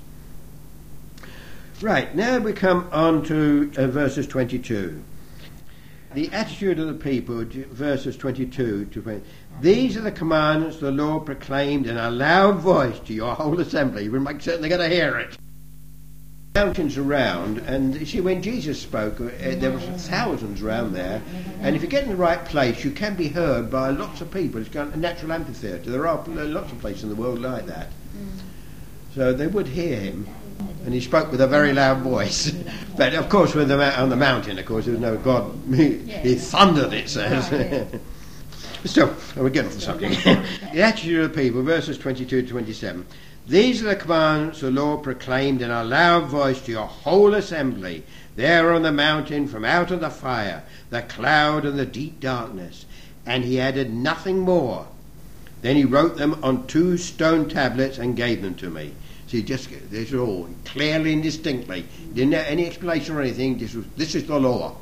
Right, now we come on to uh, verses twenty-two. The attitude of the people, verses twenty-two to twenty. These are the commandments the Lord proclaimed in a loud voice to your whole assembly. We make certain they're going to hear it. Mountains around, and you see when Jesus spoke, uh, there were thousands around there, and if you get in the right place, you can be heard by lots of people. It's kind of a natural amphitheatre. There are lots of places in the world like that. So they would hear him, and he spoke with a very loud voice. But of course, when they were on the mountain, of course, there was no God. He, he thundered, it says. But still, we'll get off the subject. The attitude of the people, verses twenty-two to twenty-seven. These are the commandments the Lord proclaimed in a loud voice to your whole assembly, there on the mountain from out of the fire, the cloud and the deep darkness. And he added nothing more. Then he wrote them on two stone tablets and gave them to me. See, just this is all clearly and distinctly. Didn't have any explanation or anything. This was this is the law.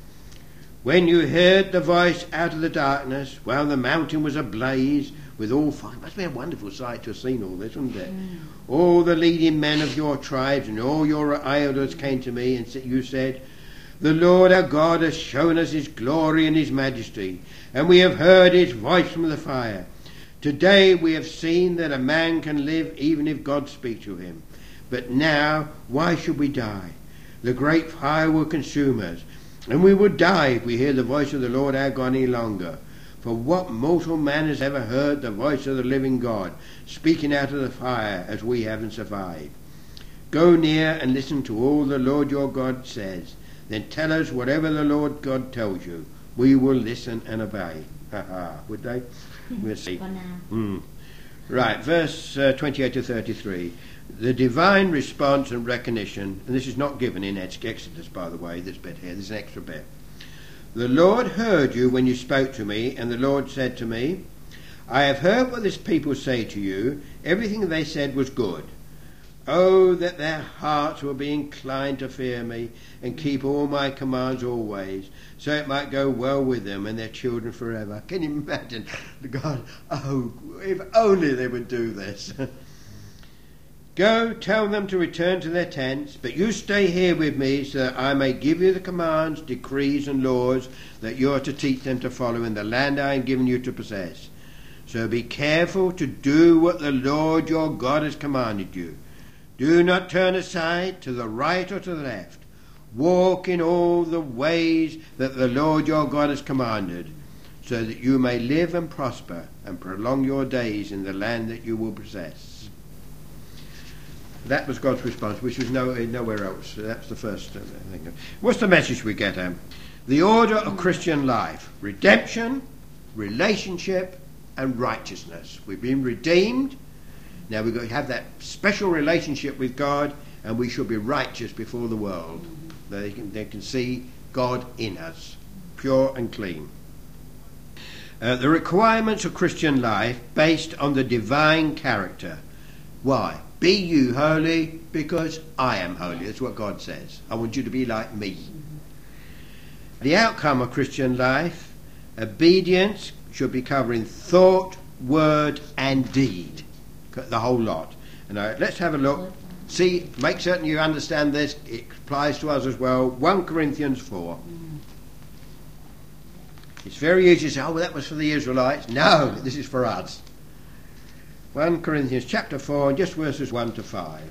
When you heard the voice out of the darkness, while the mountain was ablaze with all fire. It must be a wonderful sight to have seen all this, wouldn't it? Mm. All the leading men of your tribes and all your elders came to me, and you said, the Lord our God has shown us his glory and his majesty, and we have heard his voice from the fire. Today we have seen that a man can live even if God speaks to him. But now, why should we die? The great fire will consume us, and we will die if we hear the voice of the Lord our God any longer. For what mortal man has ever heard the voice of the living God speaking out of the fire as we have and survived? Go near and listen to all the Lord your God says. Then tell us whatever the Lord God tells you. We will listen and obey. Ha ha. Would they? We'll see. Mm. Right, verse uh, twenty-eight to thirty-three. The divine response and recognition, and this is not given in Exodus, by the way, this bit here, this is an extra bit. The Lord heard you when you spoke to me, and the Lord said to me, I have heard what this people say to you. Everything they said was good. Oh, that their hearts will be inclined to fear me and keep all my commands always, so it might go well with them and their children forever. Can you imagine the God? Oh, if only they would do this. Go, tell them to return to their tents, but you stay here with me so that I may give you the commands, decrees and laws that you are to teach them to follow in the land I am giving you to possess. So be careful to do what the Lord your God has commanded you. Do not turn aside to the right or to the left. Walk in all the ways that the Lord your God has commanded, so that you may live and prosper and prolong your days in the land that you will possess. That was God's response, which was no, nowhere else. So that's the first uh, thing. What's the message we get, Em? The order of Christian life: redemption, relationship, and righteousness. We've been redeemed. Now we've got to have that special relationship with God, and we should be righteous before the world. They can, they can see God in us, pure and clean. Uh, the requirements of Christian life based on the divine character. Why? Be you holy because I am holy. That's what God says. I want you to be like me. The outcome of Christian life: obedience should be covering thought, word and deed. The whole lot. And uh, let's have a look. See, make certain you understand this. It applies to us as well. First Corinthians four. It's very easy to say, oh, well, that was for the Israelites. No, this is for us. First Corinthians chapter four, and just verses one to five.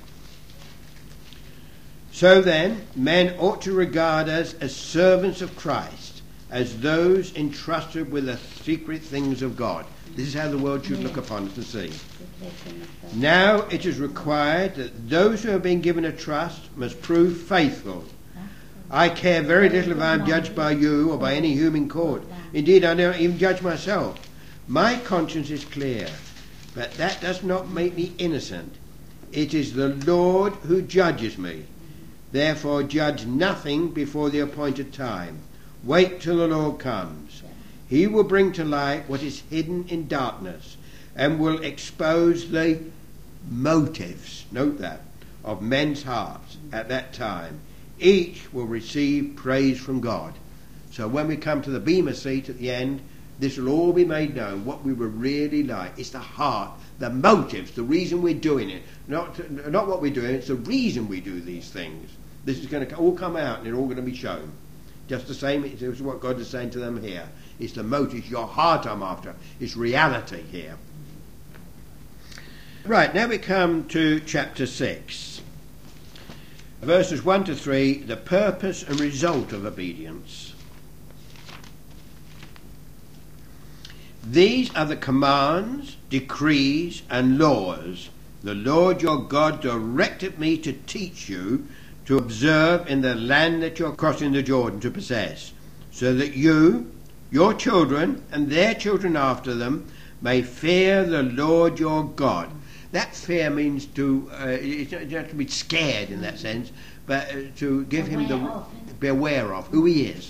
So then, men ought to regard us as servants of Christ, as those entrusted with the secret things of God. This is how the world should look upon us and see. Now it is required that those who have been given a trust must prove faithful. I care very little if I am judged by you or by any human court. Indeed, I don't even judge myself. My conscience is clear, but that does not make me innocent. It is the Lord who judges me. Therefore judge nothing before the appointed time. Wait till the Lord comes. He will bring to light what is hidden in darkness, and will expose the motives, note that, of men's hearts at that time. Each will receive praise from God. So when we come to the Bema seat at the end, this will all be made known, what we were really like. It's the heart, the motives, the reason we're doing it. Not, not what we're doing, it's the reason we do these things. This is going to all come out and it's all going to be shown. Just the same as what God is saying to them here. It's the motives, your heart I'm after. It's reality here. Right, now we come to chapter six. Verses one to three, the purpose and result of obedience. These are the commands, decrees, and laws the Lord your God directed me to teach you to observe in the land that you're crossing the Jordan to possess, so that you, your children, and their children after them may fear the Lord your God. That fear means to, uh, it's not, you have to be scared in that sense, but uh, to give him the, be aware of who he is.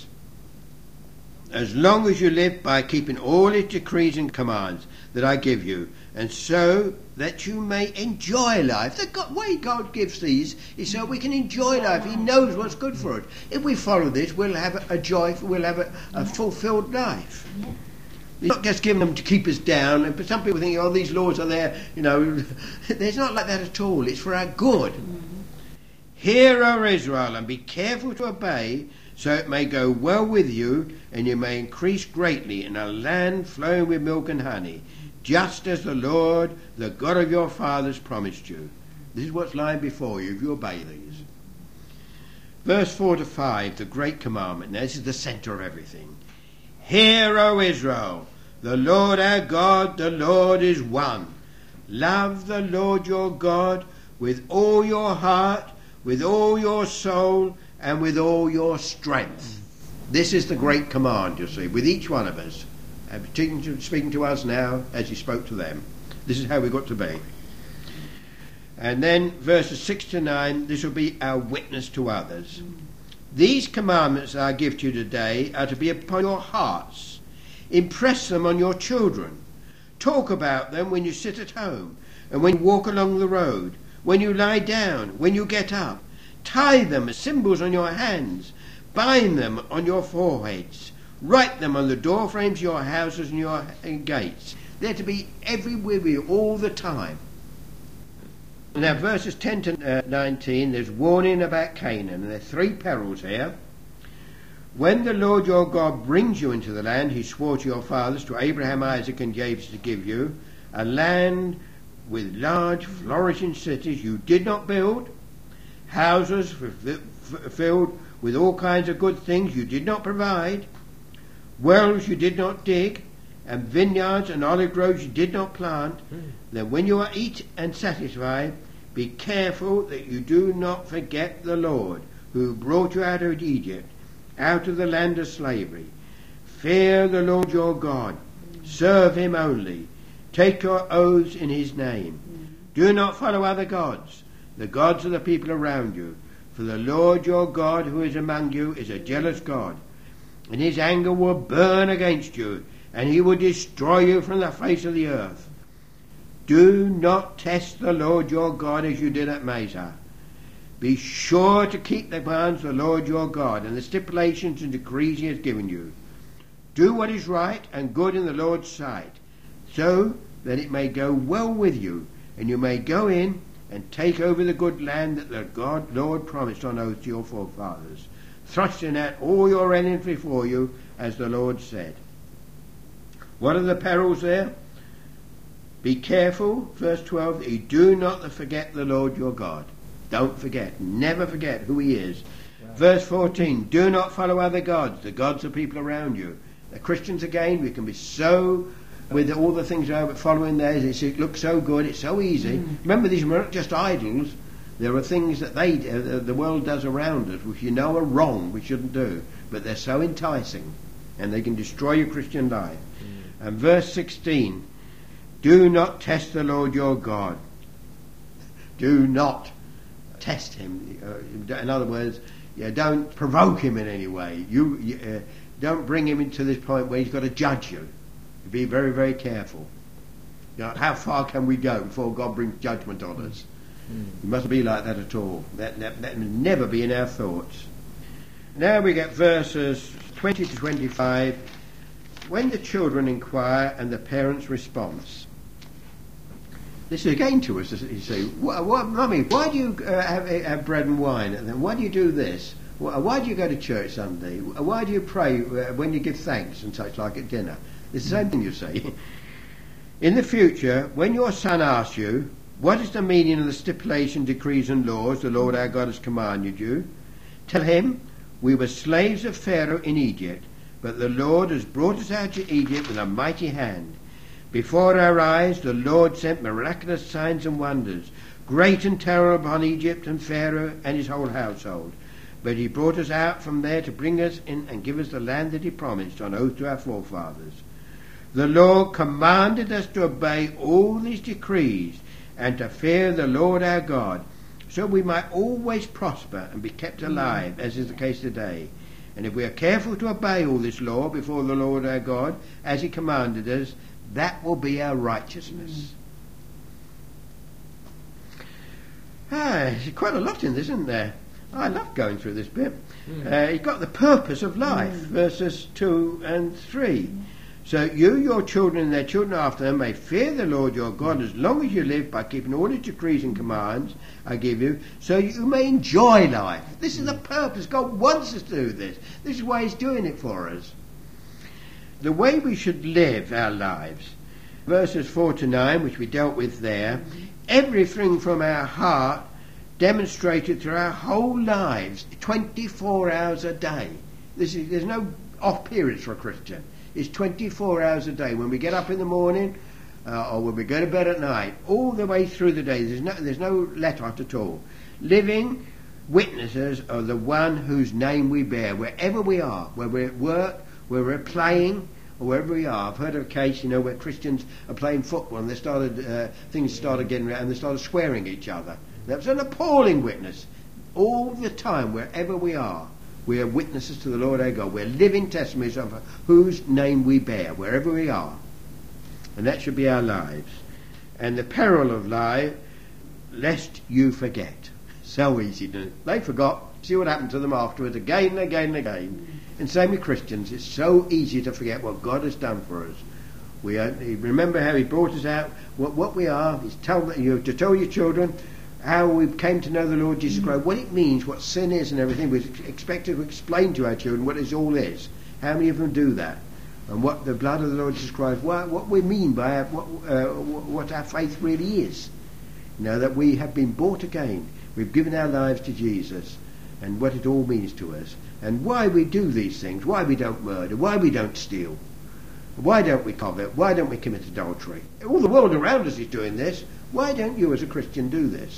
As long as you live by keeping all his decrees and commands that I give you, and so that you may enjoy life. The God, way God gives these is so we can enjoy life. He knows what's good for us. If we follow this, we'll have a, a joy, we'll have a, a fulfilled life. He's not just giving them to keep us down. And some people think, oh, these laws are there, you know. It's not like that at all. It's for our good. Mm-hmm. Hear, O Israel, and be careful to obey, so it may go well with you, and you may increase greatly in a land flowing with milk and honey, just as the Lord, the God of your fathers, promised you. This is what's lying before you if you obey these. Verse four to five, the great commandment. Now, this is the centre of everything. Hear, O Israel, the Lord our God, the Lord is one. Love the Lord your God with all your heart, with all your soul, and with all your strength. This is the great command, you see, with each one of us. And speaking to us now as he spoke to them. This is how we got to be. And then verses six to nine, this will be our witness to others. These commandments I give to you today are to be upon your hearts. Impress them on your children. Talk about them when you sit at home and when you walk along the road, when you lie down, when you get up. Tie them as symbols on your hands. Bind them on your foreheads. Write them on the door frames of your houses and your gates. They're to be everywhere with you all the time. Now verses ten to nineteen, there's warning about Canaan, and there are three perils here. When the Lord your God brings you into the land he swore to your fathers, to Abraham, Isaac and Jacob to give you, a land with large flourishing cities you did not build, houses filled with all kinds of good things you did not provide, wells you did not dig, and vineyards and olive groves you did not plant, then when you are eat and satisfied, Be careful that you do not forget the Lord, who brought you out of Egypt, out of the land of slavery. Fear the Lord your God. Serve him only. Take your oaths in his name. Do not follow other gods, the gods of the people around you. For the Lord your God who is among you is a jealous God, and his anger will burn against you, and he will destroy you from the face of the earth. Do not test the Lord your God as you did at Massah. Be sure to keep the commands of the Lord your God and the stipulations and decrees he has given you. Do what is right and good in the Lord's sight, so that it may go well with you, and you may go in and take over the good land that the God Lord promised on oath to your forefathers, thrusting out all your enemies before you, as the Lord said. What are the perils there? Be careful, verse twelve, that you do not forget the Lord your God. Don't forget, never forget who he is. Right. Verse fourteen, do not follow other gods, the gods of people around you. The Christians, again, we can be so, with all the things over following theirs, it looks so good, it's so easy. Mm. Remember, these are not just idols. There are things that they, uh, the world does around us, which you know are wrong, we shouldn't do. But they're so enticing, and they can destroy your Christian life. Mm. And verse sixteen, do not test the Lord your God. Do not test him. Uh, in other words, yeah, don't provoke him in any way. You, you uh, don't bring him into this point where he's got to judge you. Be very, very careful. You know, how far can we go before God brings judgment on us? Mm. It mustn't be like that at all. That, that, that will never be in our thoughts. Now we get verses twenty to twenty-five. When the children inquire and the parents' response. This is again to us, you see. What, what, Mummy, why do you uh, have, have bread and wine? And then why do you do this? Why do you go to church Sunday? Why do you pray when you give thanks and such like at dinner? It's the same thing, you see. In the future, when your son asks you, what is the meaning of the stipulation, decrees and laws the Lord our God has commanded you? Tell him, we were slaves of Pharaoh in Egypt, but the Lord has brought us out of Egypt with a mighty hand. Before our eyes the Lord sent miraculous signs and wonders, great and terrible upon Egypt and Pharaoh and his whole household. But he brought us out from there to bring us in and give us the land that he promised on oath to our forefathers. The Lord commanded us to obey all these decrees and to fear the Lord our God, so we might always prosper and be kept alive, as is the case today. And if we are careful to obey all this law before the Lord our God, as he commanded us, that will be our righteousness. Mm. Ah, there's quite a lot in this, isn't there? I love going through this bit. Mm. Uh, you've got the purpose of life, mm. verses two and three. Mm. So you, your children, and their children after them may fear the Lord your God as long as you live by keeping all his decrees and commands I give you, so you may enjoy life. This is the purpose. God wants us to do this. This is why he's doing it for us. The way we should live our lives. Verses four to nine, which we dealt with there. Everything from our heart demonstrated through our whole lives, twenty-four hours a day. This is, there's no off periods for a Christian. It's twenty-four hours a day. When we get up in the morning, uh, or when we go to bed at night, all the way through the day, there's no, there's no let out at all. Living witnesses of the one whose name we bear, wherever we are, where we're at work, where we're playing, or wherever we are. I've heard of a case, you know, where Christians are playing football and they started, uh, things started getting around and they started swearing at each other. That was an appalling witness. All the time, wherever we are, we are witnesses to the Lord our God. We're living testimonies of whose name we bear, wherever we are. And that should be our lives. And the peril of life, lest you forget. So easy to do. They forgot. See what happened to them afterwards, again and again and again. And same with Christians. It's so easy to forget what God has done for us. We are, remember how he brought us out, what, what we are. He's tell, you to tell your children how we came to know the Lord Jesus Christ, what it means, what sin is and everything. We're expected to explain to our children what it all is. How many of them do that? And what the blood of the Lord Jesus Christ, what, what we mean by our, what, uh, what our faith really is. You know, that we have been bought again. We've given our lives to Jesus. And what it all means to us. And why we do these things. Why we don't murder. Why we don't steal. Why don't we covet? Why don't we commit adultery? All the world around us is doing this. Why don't you as a Christian do this?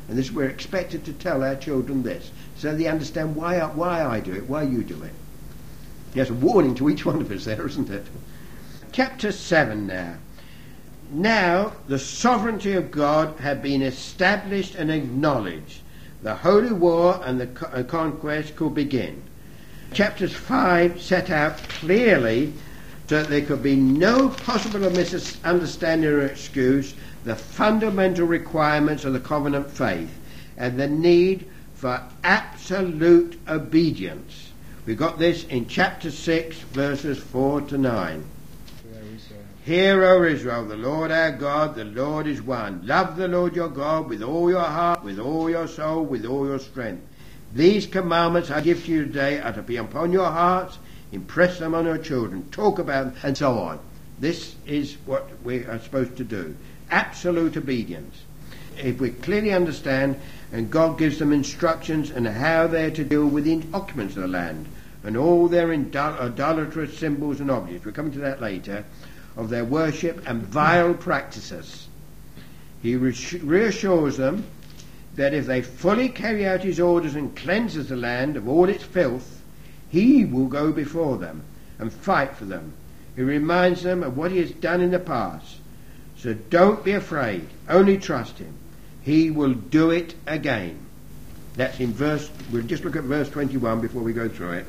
And this we're expected to tell our children this, so they understand why I, why I do it, why you do it. There's a warning to each one of us there, isn't it? Chapter seven now. Now the sovereignty of God had been established and acknowledged. The holy war and the co- conquest could begin. Chapters five set out clearly so that there could be no possible misunderstanding or excuse the fundamental requirements of the covenant faith and the need for absolute obedience. We got this in chapter six, verses four to nine. Hear, O Israel, the Lord our God, the Lord is one. Love the Lord your God with all your heart, with all your soul, with all your strength. These commandments I give to you today are to be upon your hearts, impress them on your children, talk about them, and so on. This is what we are supposed to do. Absolute obedience. If we clearly understand, and God gives them instructions on how they're to deal with the occupants of the land and all their idol- idolatrous symbols and objects. We're coming to that later, of their worship and vile practices. He reassures them that if they fully carry out his orders and cleanses the land of all its filth, he will go before them and fight for them. He reminds them of what he has done in the past. So don't be afraid, only trust him. He will do it again. That's in verse, we'll just look at verse twenty-one before we go through it.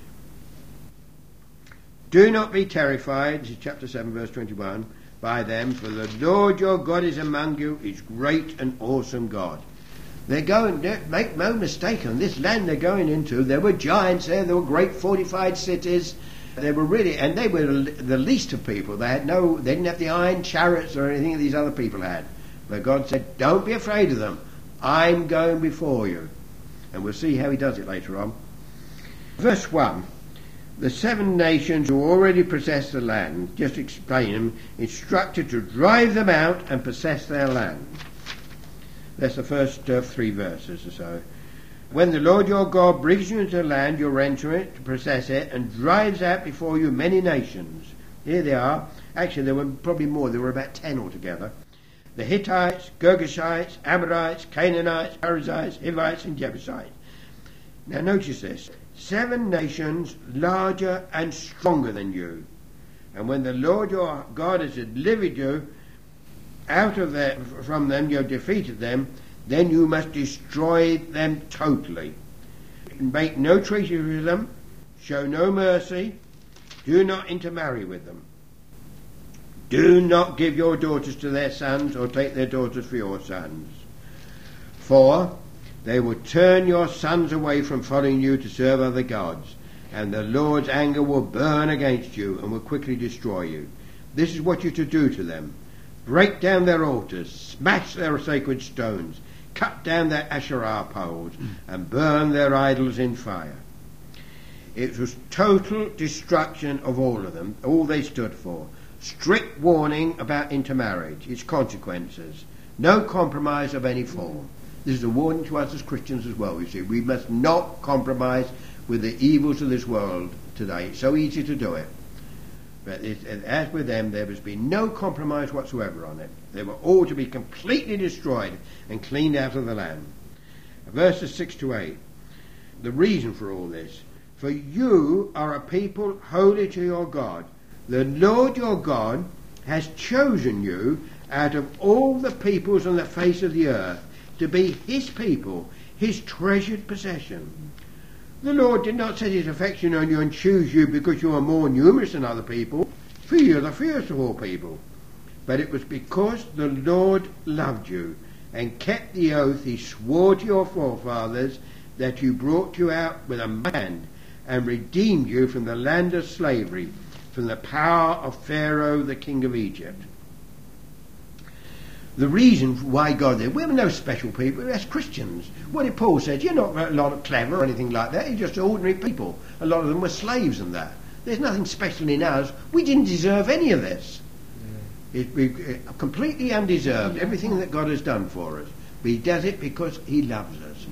Do not be terrified, this is chapter seven, verse twenty-one, by them, for the Lord your God is among you, is great and awesome God. They're going, make no mistake, on this land they're going into, there were giants there, there were great fortified cities, they were really, and they were the least of people. They had no, they didn't have the iron chariots or anything that these other people had. But God said, don't be afraid of them. I'm going before you. And we'll see how he does it later on. Verse one. The seven nations who already possess the land, just explain them, instructed to drive them out and possess their land. That's the first uh, three verses or so. When the Lord your God brings you into the land, you'll enter it to possess it, and drives out before you many nations. Here they are. Actually, there were probably more. There were about ten altogether. The Hittites, Girgashites, Amorites, Canaanites, Perizzites, Hivites, and Jebusites. Now notice this. Seven nations larger and stronger than you. And when the Lord your God has delivered you out of their, from them, you have defeated them, then you must destroy them totally. Make no treaty with them, show no mercy, do not intermarry with them. Do not give your daughters to their sons, or take their daughters for your sons. For they will turn your sons away from following you to serve other gods, and the Lord's anger will burn against you and will quickly destroy you. This is what you're to do to them. Break down their altars, smash their sacred stones, cut down their Asherah poles, and burn their idols in fire. It was total destruction of all of them, all they stood for. Strict warning about intermarriage, its consequences. No compromise of any form. This is a warning to us as Christians as well, you see. We must not compromise with the evils of this world today. It's so easy to do it. But it, as with them, there must be no compromise whatsoever on it. They were all to be completely destroyed and cleaned out of the land. Verses six to eight. The reason for all this. For you are a people holy to your God. The Lord your God has chosen you out of all the peoples on the face of the earth to be his people, his treasured possession. The Lord did not set his affection on you and choose you because you are more numerous than other people, for you are the fewest of all people. But it was because the Lord loved you and kept the oath he swore to your forefathers, that you brought you out with a mighty hand and redeemed you from the land of slavery, from the power of Pharaoh, the king of Egypt. The reason why God did, we're no special people, we're Christians. What did Paul say? You're not a lot of clever or anything like that, you're just ordinary people. A lot of them were slaves and that. There's nothing special in us. We didn't deserve any of this. Yeah. It, we, it, completely undeserved, everything that God has done for us. But he does it because he loves us.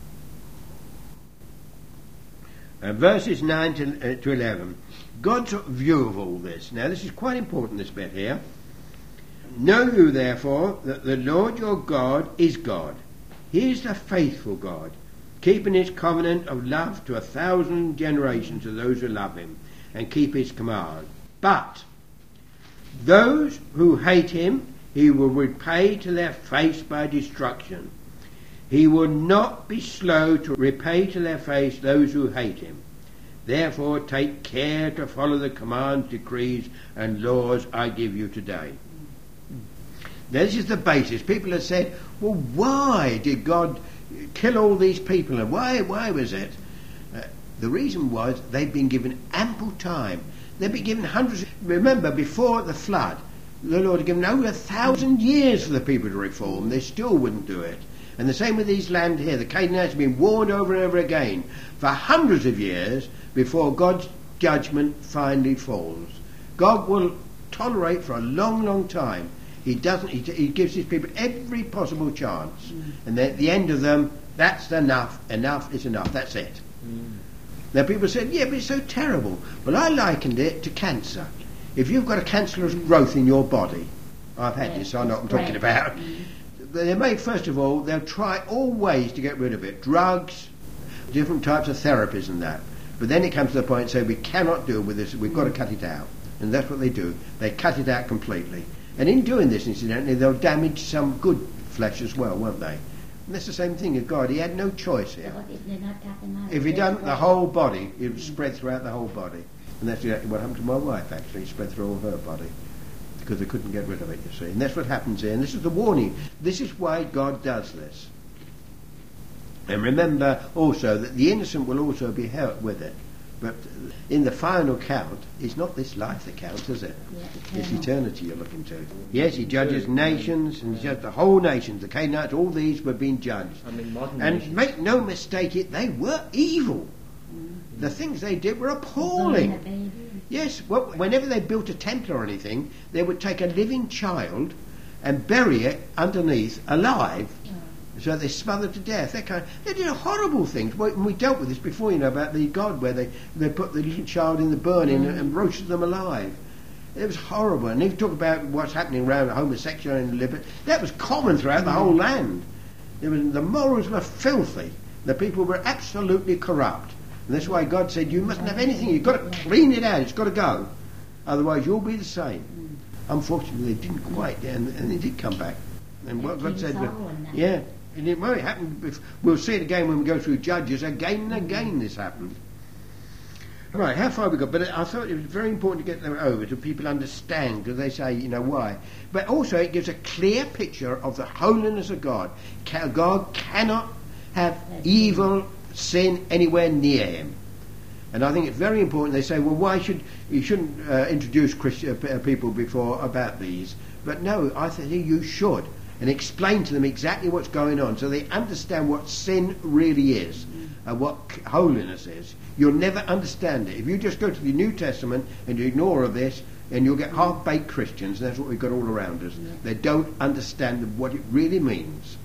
And verses nine to, uh, to eleven. God's view of all this. Now this is quite important, this bit here. Know you therefore that the Lord your God is God. He is the faithful God, keeping his covenant of love to a thousand generations of those who love him and keep his command. But those who hate him he will repay to their face by destruction. He will not be slow to repay to their face those who hate him. Therefore take care to follow the commands, decrees and laws I give you today. This is the basis. People have said, well, why did God kill all these people? And why, why was it? Uh, the reason was they'd been given ample time. They'd been given hundreds. Remember, before the flood, the Lord had given over a thousand years for the people to reform. They still wouldn't do it. And the same with these land here. The Canaanites have been warned over and over again for hundreds of years before God's judgment finally falls. God will tolerate for a long, long time. He doesn't. He, he gives his people every possible chance, mm. and then at the end of them, that's enough. Enough is enough. That's it. Mm. Now people said, "Yeah, but it's so terrible." Well, I likened it to cancer. If you've got a cancerous growth in your body, I've had this, so I know what I'm talking about. Mm. They may, first of all, they'll try all ways to get rid of it, drugs, different types of therapies, and that. But then it comes to the point, say, we cannot deal with this. We've got to cut it out, and that's what they do. They cut it out completely. And in doing this, incidentally, they'll damage some good flesh as well, won't they? And that's the same thing with God. He had no choice here. What if they're not cutting out? If he done the whole body, it would spread throughout the whole body. And that's exactly what happened to my wife, actually. It spread through all her body because they couldn't get rid of it, you see. And that's what happens here. And this is the warning. This is why God does this. And remember also that the innocent will also be held with it. But in the final count, it's not this life that counts, is it? Yeah, it's eternity you're looking to. Yes, he judges nations, and he judges the whole nations. The Canaanites, all these were being judged. I mean, modern and nations. Make no mistake, it they were evil. Mm-hmm. The things they did were appalling. Yes, well, whenever they built a temple or anything, they would take a living child and bury it underneath alive. So they smothered to death. They, kind of, they did horrible things. We, we dealt with this before, you know, about the God where they, they put the little child in the burning mm. and, and roasted them alive. It was horrible. And if you talk about what's happening around homosexuality and liberty, that was common throughout mm. the whole land. It was, the morals were filthy. The people were absolutely corrupt. And that's why God said, you mustn't have anything. You've got to clean it out. It's got to go. Otherwise, you'll be the same. Mm. Unfortunately, they didn't quite, and, and they did come back. And what God said, yeah. And it might happen, if, we'll see it again when we go through Judges, again and again this happened. Right, how far we got? But I thought it was very important to get them over so people understand, because they say, you know, why. But also it gives a clear picture of the holiness of God. God cannot have evil, sin anywhere near him. And I think it's very important. They say, well, why should you shouldn't uh, introduce Christian uh, people before about these? But no, I think you should. And explain to them exactly what's going on so they understand what sin really is and what holiness is. You'll never understand it. If you just go to the New Testament and you ignore all this, and you'll get half-baked Christians, and that's what we've got all around us. They don't understand what it really means.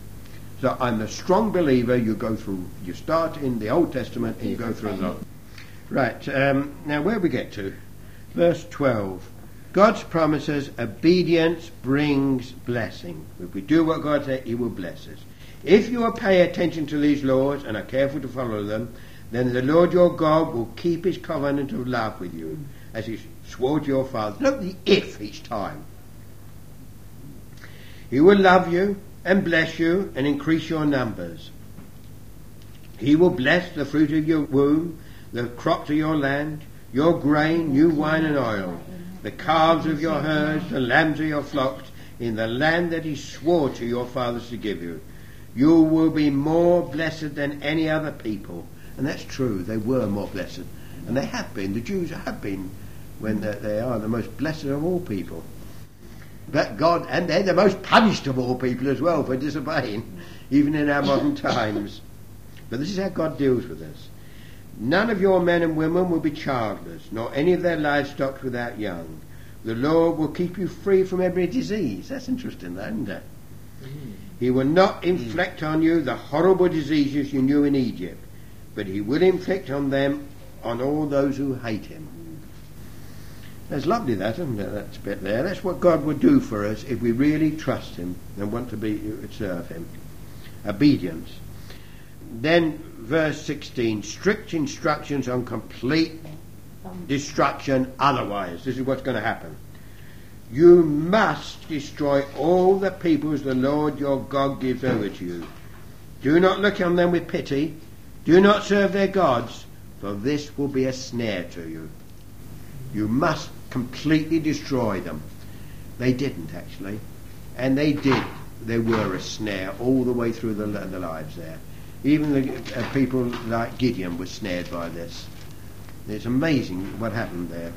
So I'm a strong believer. You go through, you start in the Old Testament and you go through the Old. Right, um, now where we get to? Verse twelve. God's promises, obedience brings blessing. If we do what God said, he will bless us. If you will pay attention to these laws and are careful to follow them, then the Lord your God will keep his covenant of love with you, as he swore to your fathers. Note the if each time. He will love you and bless you and increase your numbers. He will bless the fruit of your womb, the crops of your land, your grain, new wine and oil, the calves of your herds, the lambs of your flocks, in the land that he swore to your fathers to give you. You will be more blessed than any other people. And that's true, they were more blessed. And they have been, the Jews have been, when they are the most blessed of all people. But God, and they're the most punished of all people as well for disobeying, even in our modern times. But this is how God deals with us. None of your men and women will be childless, nor any of their livestock without young. The Lord will keep you free from every disease. That's interesting, that, isn't it? Mm. He will not inflict mm. on you the horrible diseases you knew in Egypt, but he will inflict on them, on all those who hate him. That's lovely, that, isn't it? That bit there. That's what God would do for us if we really trust him and want to be serve him. obedience. Then verse sixteen, strict instructions on complete destruction otherwise. This is what's going to happen. You must destroy all the peoples the Lord your God gives over to you. Do not look on them with pity. Do not serve their gods, for this will be a snare to you. You must completely destroy them. They didn't, actually. And they did. They were a snare all the way through the, the lives there. Even the uh, people like Gideon were snared by this. It's amazing what happened there.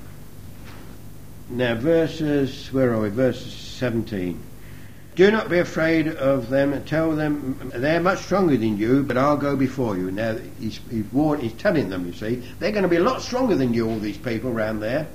Now, verses, where are we? Verse seventeen. Do not be afraid of them. Tell them they're much stronger than you, but I'll go before you. Now, he's, he's, warned, he's telling them, you see, they're going to be a lot stronger than you, all these people around there.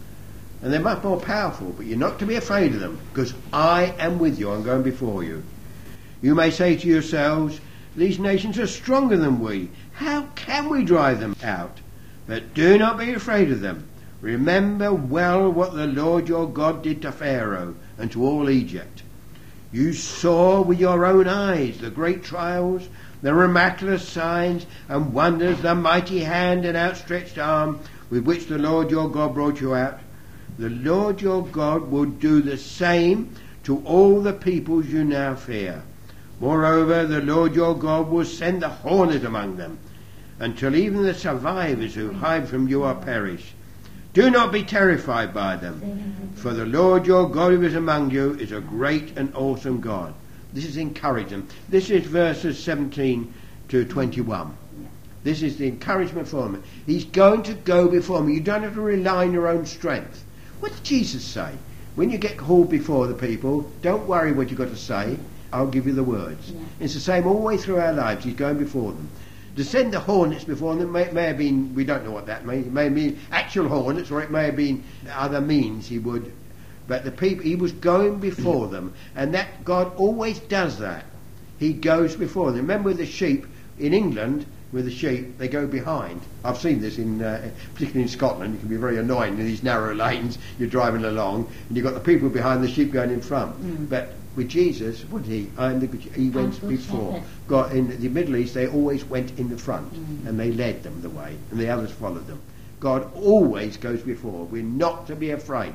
And they're much more powerful, but you're not to be afraid of them, because I am with you. I'm going before you. You may say to yourselves, these nations are stronger than we. How can we drive them out? But do not be afraid of them. Remember well what the Lord your God did to Pharaoh and to all Egypt. You saw with your own eyes the great trials, the miraculous signs and wonders, the mighty hand and outstretched arm with which the Lord your God brought you out. The Lord your God will do the same to all the peoples you now fear. Moreover, the Lord your God will send the hornet among them, until even the survivors who hide from you are perished. Do not be terrified by them, for the Lord your God who is among you is a great and awesome God. This is encouragement. This is verses seventeen to twenty-one. This is the encouragement for them. He's going to go before me. You don't have to rely on your own strength. What did Jesus say? When you get called before the people, don't worry what you've got to say. I'll give you the words. Yeah. It's the same all the way through our lives. He's going before them. To send the hornets before them may, may have been, we don't know what that means, it may mean actual hornets, or it may have been other means he would, but the people, he was going before them, and that God always does that. He goes before them. Remember with the sheep in England, with the sheep, they go behind. I've seen this in, uh, particularly in Scotland. It can be very annoying in these narrow lanes. You're driving along, and you've got the people behind, the sheep going in front. Mm. But with Jesus, what did he? I'm the good, he went I'm before. God, in the Middle East, they always went in the front, mm. and they led them the way, and the others followed them. God always goes before. We're not to be afraid.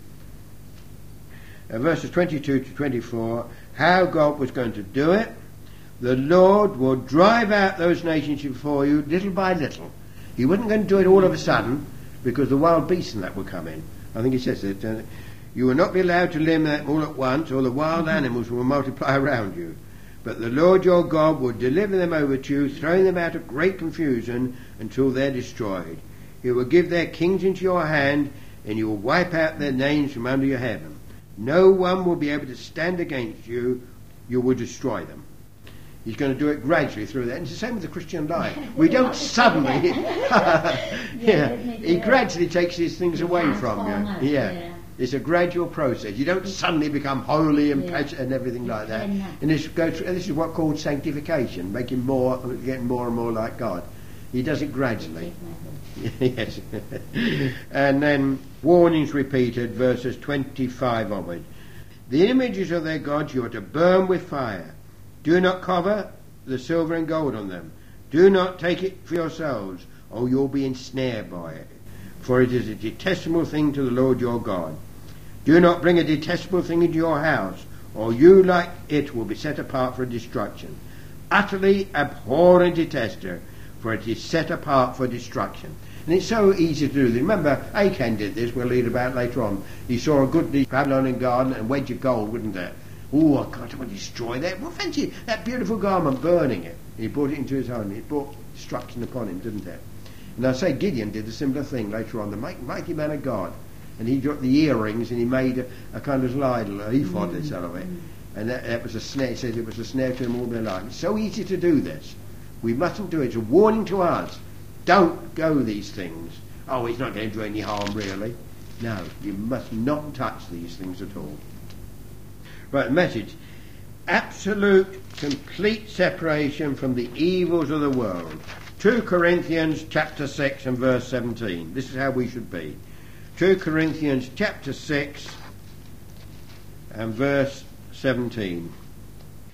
Uh, verses twenty-two to twenty-four, how God was going to do it. The Lord will drive out those nations before you little by little. He wasn't going to do it all of a sudden, because the wild beasts and that will come in. I think he says that uh, you will not be allowed to limb them all at once, or the wild animals will multiply around you. But the Lord your God will deliver them over to you, throwing them out of great confusion until they're destroyed. He will give their kings into your hand, and you will wipe out their names from under your heaven. No one will be able to stand against you. You will destroy them. He's going to do it gradually through that. And it's the same with the Christian life. We don't suddenly... yeah, he gradually takes these things away from you. Yeah. It's a gradual process. You don't suddenly become holy and yeah. and everything like that. And this goes through, this is what's called sanctification, making more, getting more and more like God. He does it gradually. Yes. And then warnings repeated, verses twenty-five onward. The images of their gods you are to burn with fire. Do not cover the silver and gold on them. Do not take it for yourselves, or you'll be ensnared by it. For it is a detestable thing to the Lord your God. Do not bring a detestable thing into your house, or you like it will be set apart for destruction. Utterly abhor and detest her, for it is set apart for destruction. And it's so easy to do this. Remember, Achan did this, we'll read about later on. He saw a goodly Babylonian garden and wedge of gold, wouldn't there? Oh, I can't want to destroy that. Well, fancy that beautiful garment, burning it. He brought it into his home. It brought destruction upon him, didn't it? And I say Gideon did a similar thing later on, the mighty man of God. And he got the earrings and he made a, a kind of idol, a ephod, mm. of it. And that, that was a snare. He said it was a snare to them all their life. It's so easy to do this. We mustn't do it. It's a warning to us. Don't go these things. Oh, it's not going to do any harm, really. No, you must not touch these things at all. Right, the message. Absolute, complete separation from the evils of the world. Second Corinthians chapter six and verse seventeen. This is how we should be. Second Corinthians chapter six and verse seventeen.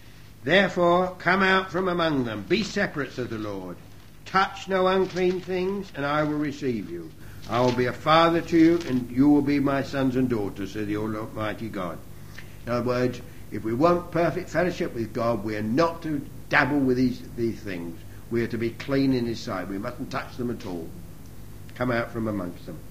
Therefore come out from among them, be separate, says the Lord. Touch no unclean things, and I will receive you. I will be a father to you, and you will be my sons and daughters, says the Almighty God. In other words, if we want perfect fellowship with God, we are not to dabble with these, these things. We are to be clean in His sight. We mustn't touch them at all. Come out from amongst them.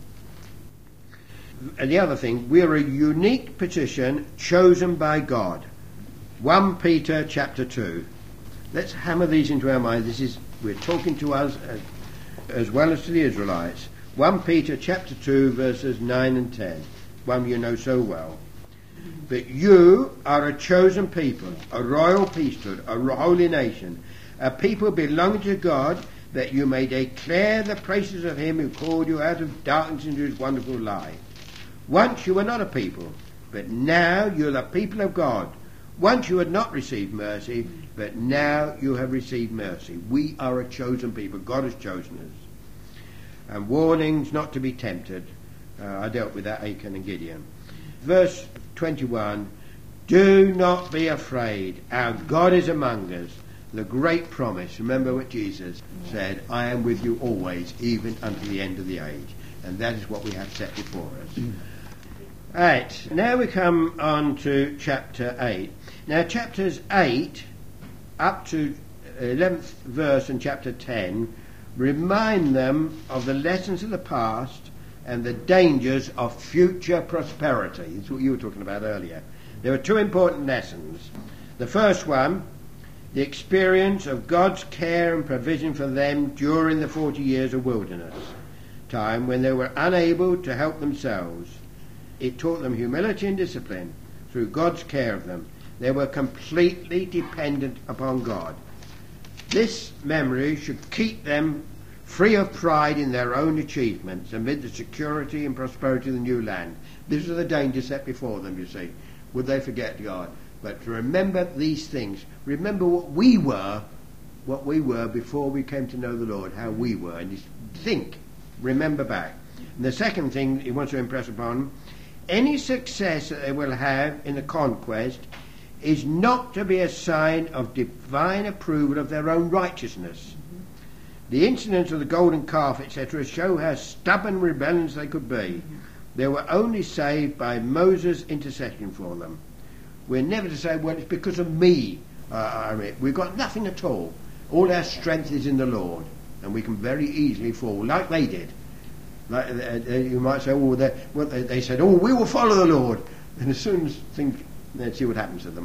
And the other thing, we are a unique petition chosen by God. First Peter chapter two. Let's hammer these into our minds. This is, we're talking to us as, as well as to the Israelites. First Peter chapter two, verses nine and ten. One you know so well. But you are a chosen people, a royal priesthood, a holy nation, a people belonging to God, that you may declare the praises of Him who called you out of darkness into His wonderful light. Once you were not a people, but now you are the people of God. Once you had not received mercy, but now you have received mercy. We are a chosen people. God has chosen us. And warnings not to be tempted. Uh, I dealt with that, Achan and Gideon. Verse twenty-one, do not be afraid. Our God is among us. The great promise. Remember what Jesus said, I am with you always, even unto the end of the age. And that is what we have set before us. Right, now we come on to chapter eight. Now chapters eight up to eleventh verse and chapter ten remind them of the lessons of the past and the dangers of future prosperity. That's what you were talking about earlier. There were two important lessons. The first one, the experience of God's care and provision for them during the forty years of wilderness time when they were unable to help themselves. It taught them humility and discipline through God's care of them. They were completely dependent upon God. This memory should keep them free of pride in their own achievements amid the security and prosperity of the new land. This is the danger set before them, you see. Would they forget God? But to remember these things, remember what we were, what we were before we came to know the Lord, how we were, and just think, remember back. And the second thing he wants to impress upon them, any success that they will have in the conquest is not to be a sign of divine approval of their own righteousness. Mm-hmm. The incidents of the golden calf, et cetera, show how stubborn rebellions they could be. Mm-hmm. They were only saved by Moses' intercession for them. We're never to say, well, it's because of me. Uh, I mean, we've got nothing at all. All our strength is in the Lord, and we can very easily fall, like they did. Like uh, you might say, oh, they, well, they, they said, oh, we will follow the Lord. And as soon as things, let's see what happens to them.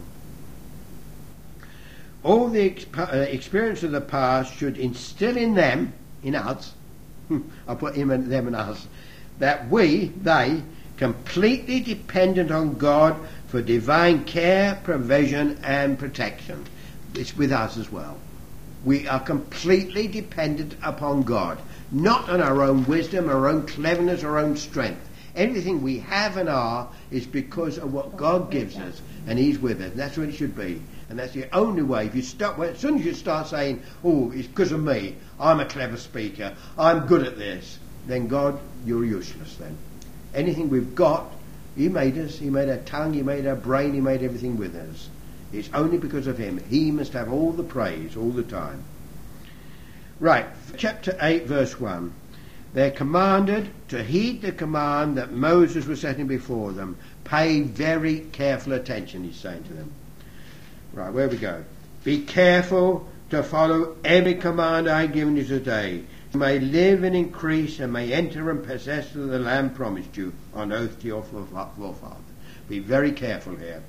All the exp- uh, experience of the past should instill in them, in us, I'll put him and them and us, that we, they, completely dependent on God for divine care, provision and protection. It's with us as well. We are completely dependent upon God, not on our own wisdom, our own cleverness, our own strength. Everything we have and are is because of what God gives us, and He's with us. And that's what it should be. And that's the only way. If you stop, well, as soon as you start saying, oh, it's because of me, I'm a clever speaker, I'm good at this, then God, you're useless then. Anything we've got, He made us, He made our tongue, He made our brain, He made everything with us. It's only because of Him. He must have all the praise all the time. Right, chapter eight, verse one. They're commanded to heed the command that Moses was setting before them. Pay very careful attention, he's saying to them. Right, where we go. Be careful to follow every command I have given you today. You may live and increase and may enter and possess the land promised you on oath to your forefather. Be very careful here.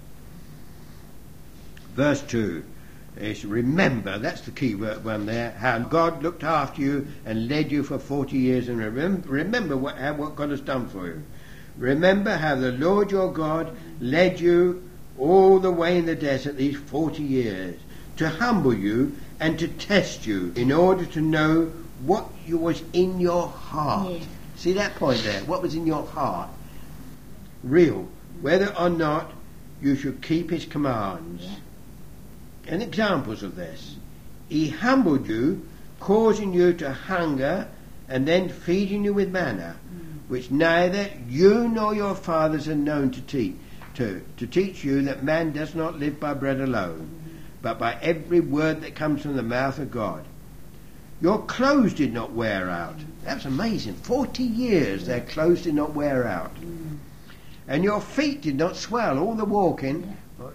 Verse two. Is remember, that's the key one there, how God looked after you and led you for forty years, and remember, remember what, what God has done for you. Remember how the Lord your God led you all the way in the desert these forty years to humble you and to test you in order to know what was in your heart. Yeah. See that point there? What was in your heart? Real. Whether or not you should keep His commands. Yeah. And examples of this. He humbled you, causing you to hunger, and then feeding you with manna, mm. which neither you nor your fathers are known to teach, to, to teach you that man does not live by bread alone, mm. but by every word that comes from the mouth of God. Your clothes did not wear out. That's amazing. Forty years their clothes did not wear out. And your feet did not swell. All the walking.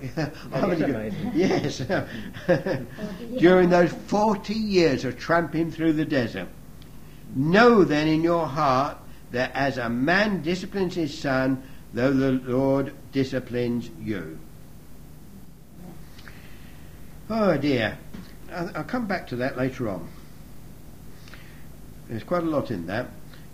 Yes. During those forty years of tramping through the desert. Know then in your heart that as a man disciplines his son, though the Lord disciplines you. Oh dear. I'll, I'll come back to that later on. There's quite a lot in that.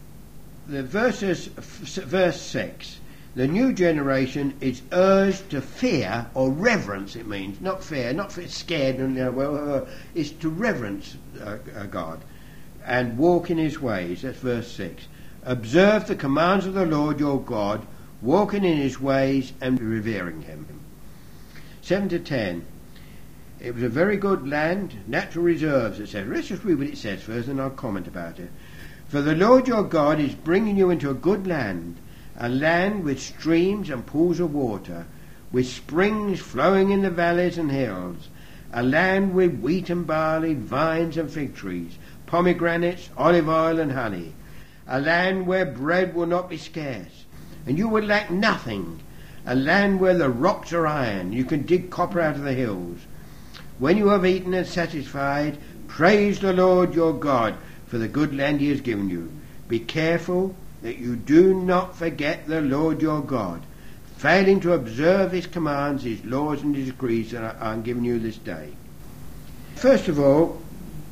The verses, verse six. The new generation is urged to fear or reverence, it means. Not fear, not fear, scared, and you know, well, uh, it's to reverence uh, uh, God and walk in his ways. That's verse six. Observe the commands of the Lord your God, walking in his ways and revering him. seven to ten. It was a very good land, natural reserves, et cetera. Let's just read what it says first and I'll comment about it. For the Lord your God is bringing you into a good land, a land with streams and pools of water, with springs flowing in the valleys and hills, a land with wheat and barley, vines and fig trees, pomegranates, olive oil and honey, a land where bread will not be scarce, and you will lack nothing, a land where the rocks are iron, you can dig copper out of the hills. When you have eaten and satisfied, praise the Lord your God for the good land he has given you. Be careful that you do not forget the Lord your God, failing to observe his commands, his laws and his decrees that I am giving you this day. First of all,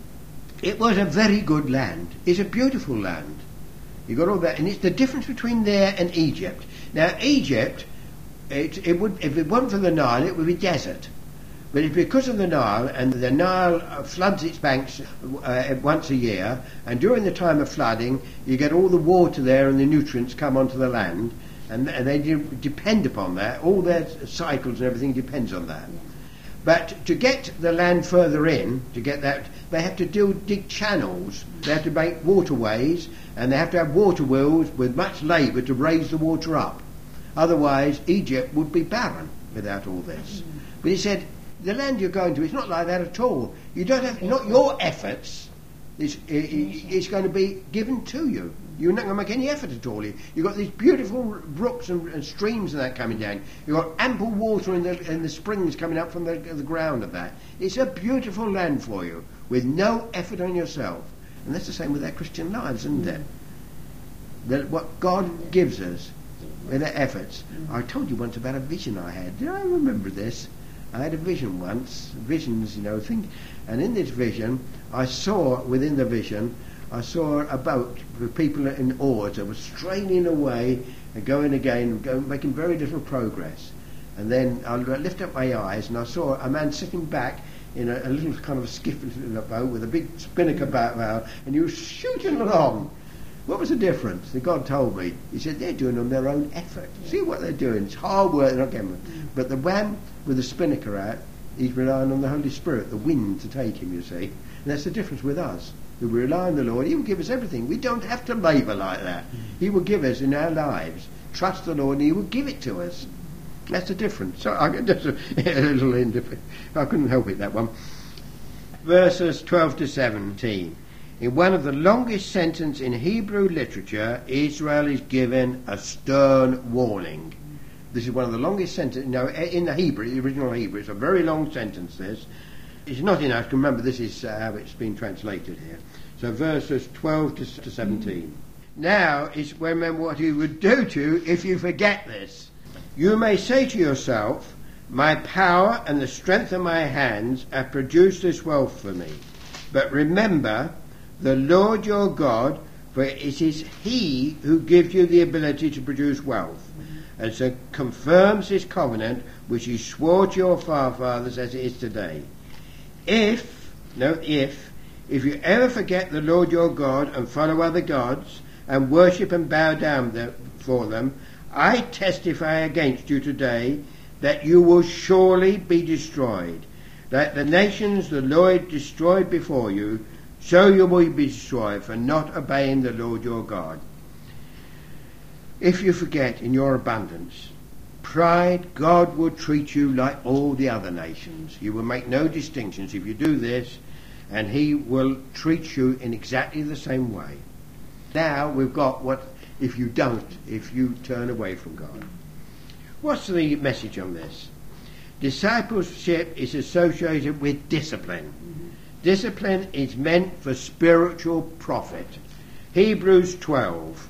it was a very good land. It's a beautiful land. You got all that, and it's the difference between there and Egypt. Now, Egypt, it, it would, if it wasn't for the Nile, it would be desert. But it's because of the Nile, and the Nile floods its banks uh, once a year, and during the time of flooding, you get all the water there and the nutrients come onto the land, and, and they de- depend upon that. All their cycles and everything depends on that. But to get the land further in, to get that, they have to do, dig channels, they have to make waterways, and they have to have water wheels with much labour to raise the water up. Otherwise, Egypt would be barren without all this. But he said, the land you're going to, it's not like that at all. You don't have, not your efforts, it's, it's going to be given to you. You're not going to make any effort at all. You've got these beautiful brooks and, and streams and that coming down. You've got ample water in the, in the springs coming up from the, the ground of that. It's a beautiful land for you, with no effort on yourself. And that's the same with our Christian lives, isn't it? That what God gives us with our efforts. I told you once about a vision I had. Do I remember this? I had a vision once, visions, you know, think, and in this vision, I saw, within the vision, I saw a boat with people in oars that were straining away and going again, going, making very little progress. And then I lifted up my eyes and I saw a man sitting back in a, a little kind of a skiff little boat with a big spinnaker bow, and he was shooting along. What was the difference? And God told me. He said, they're doing on their own effort. See what they're doing. It's hard work. They're not getting. But the man with the spinnaker out, he's relying on the Holy Spirit, the wind, to take him, you see. And that's the difference with us. If we rely on the Lord, he will give us everything. We don't have to labour like that. He will give us in our lives. Trust the Lord and he will give it to us. That's the difference. So I, just a, a little indifferent. I couldn't help it, that one. Verses twelve to seventeen. In one of the longest sentences in Hebrew literature, Israel is given a stern warning. This is one of the longest sentences. Now, in the Hebrew, the original Hebrew, it's a very long sentence, this. It's not enough to remember this is uh, how it's been translated here. So verses twelve to seventeen. Now is remember what he would do to you if you forget this. You may say to yourself, my power and the strength of my hands have produced this wealth for me. But remember the Lord your God, for it is he who gives you the ability to produce wealth, and so confirms his covenant which he swore to your forefathers as it is today. If, no if, if you ever forget the Lord your God and follow other gods and worship and bow down there for them, I testify against you today that you will surely be destroyed. That the nations the Lord destroyed before you, so you will be destroyed for not obeying the Lord your God. If you forget in your abundance, pride, God will treat you like all the other nations. You will make no distinctions if you do this, and he will treat you in exactly the same way. Now we've got what if you don't, if you turn away from God. What's the message on this? Discipleship is associated with discipline. Mm-hmm. Discipline is meant for spiritual profit. Hebrews twelve.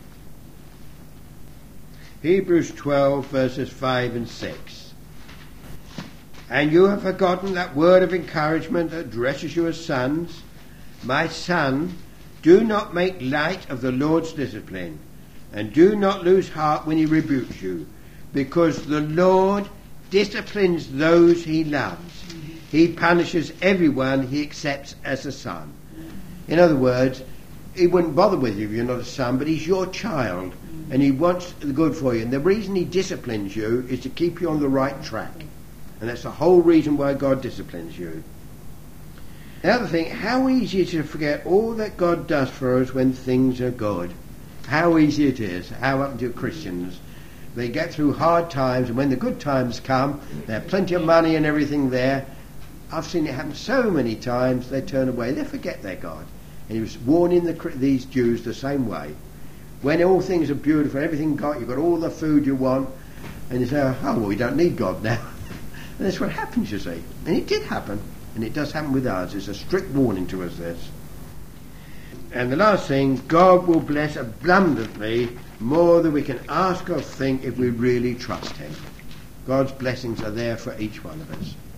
Hebrews twelve verses five and six. And you have forgotten that word of encouragement that addresses you as sons. My son, do not make light of the Lord's discipline, and do not lose heart when he rebukes you, because the Lord disciplines those he loves. He punishes everyone he accepts as a son. In other words, he wouldn't bother with you if you're not a son, but he's your child, and he wants the good for you. And the reason he disciplines you is to keep you on the right track. And that's the whole reason why God disciplines you. The other thing, how easy it is to forget all that God does for us when things are good. How easy it is. How happen to Christians? They get through hard times, and when the good times come, they have plenty of money and everything there. I've seen it happen so many times, they turn away. They forget their God. And he was warning the, these Jews the same way. When all things are beautiful, everything got, you've got all the food you want, and you say, oh, well, we don't need God now. And that's what happens, you see. And it did happen, and it does happen with us. It's a strict warning to us, this. And the last thing, God will bless abundantly more than we can ask or think if we really trust him. God's blessings are there for each one of us.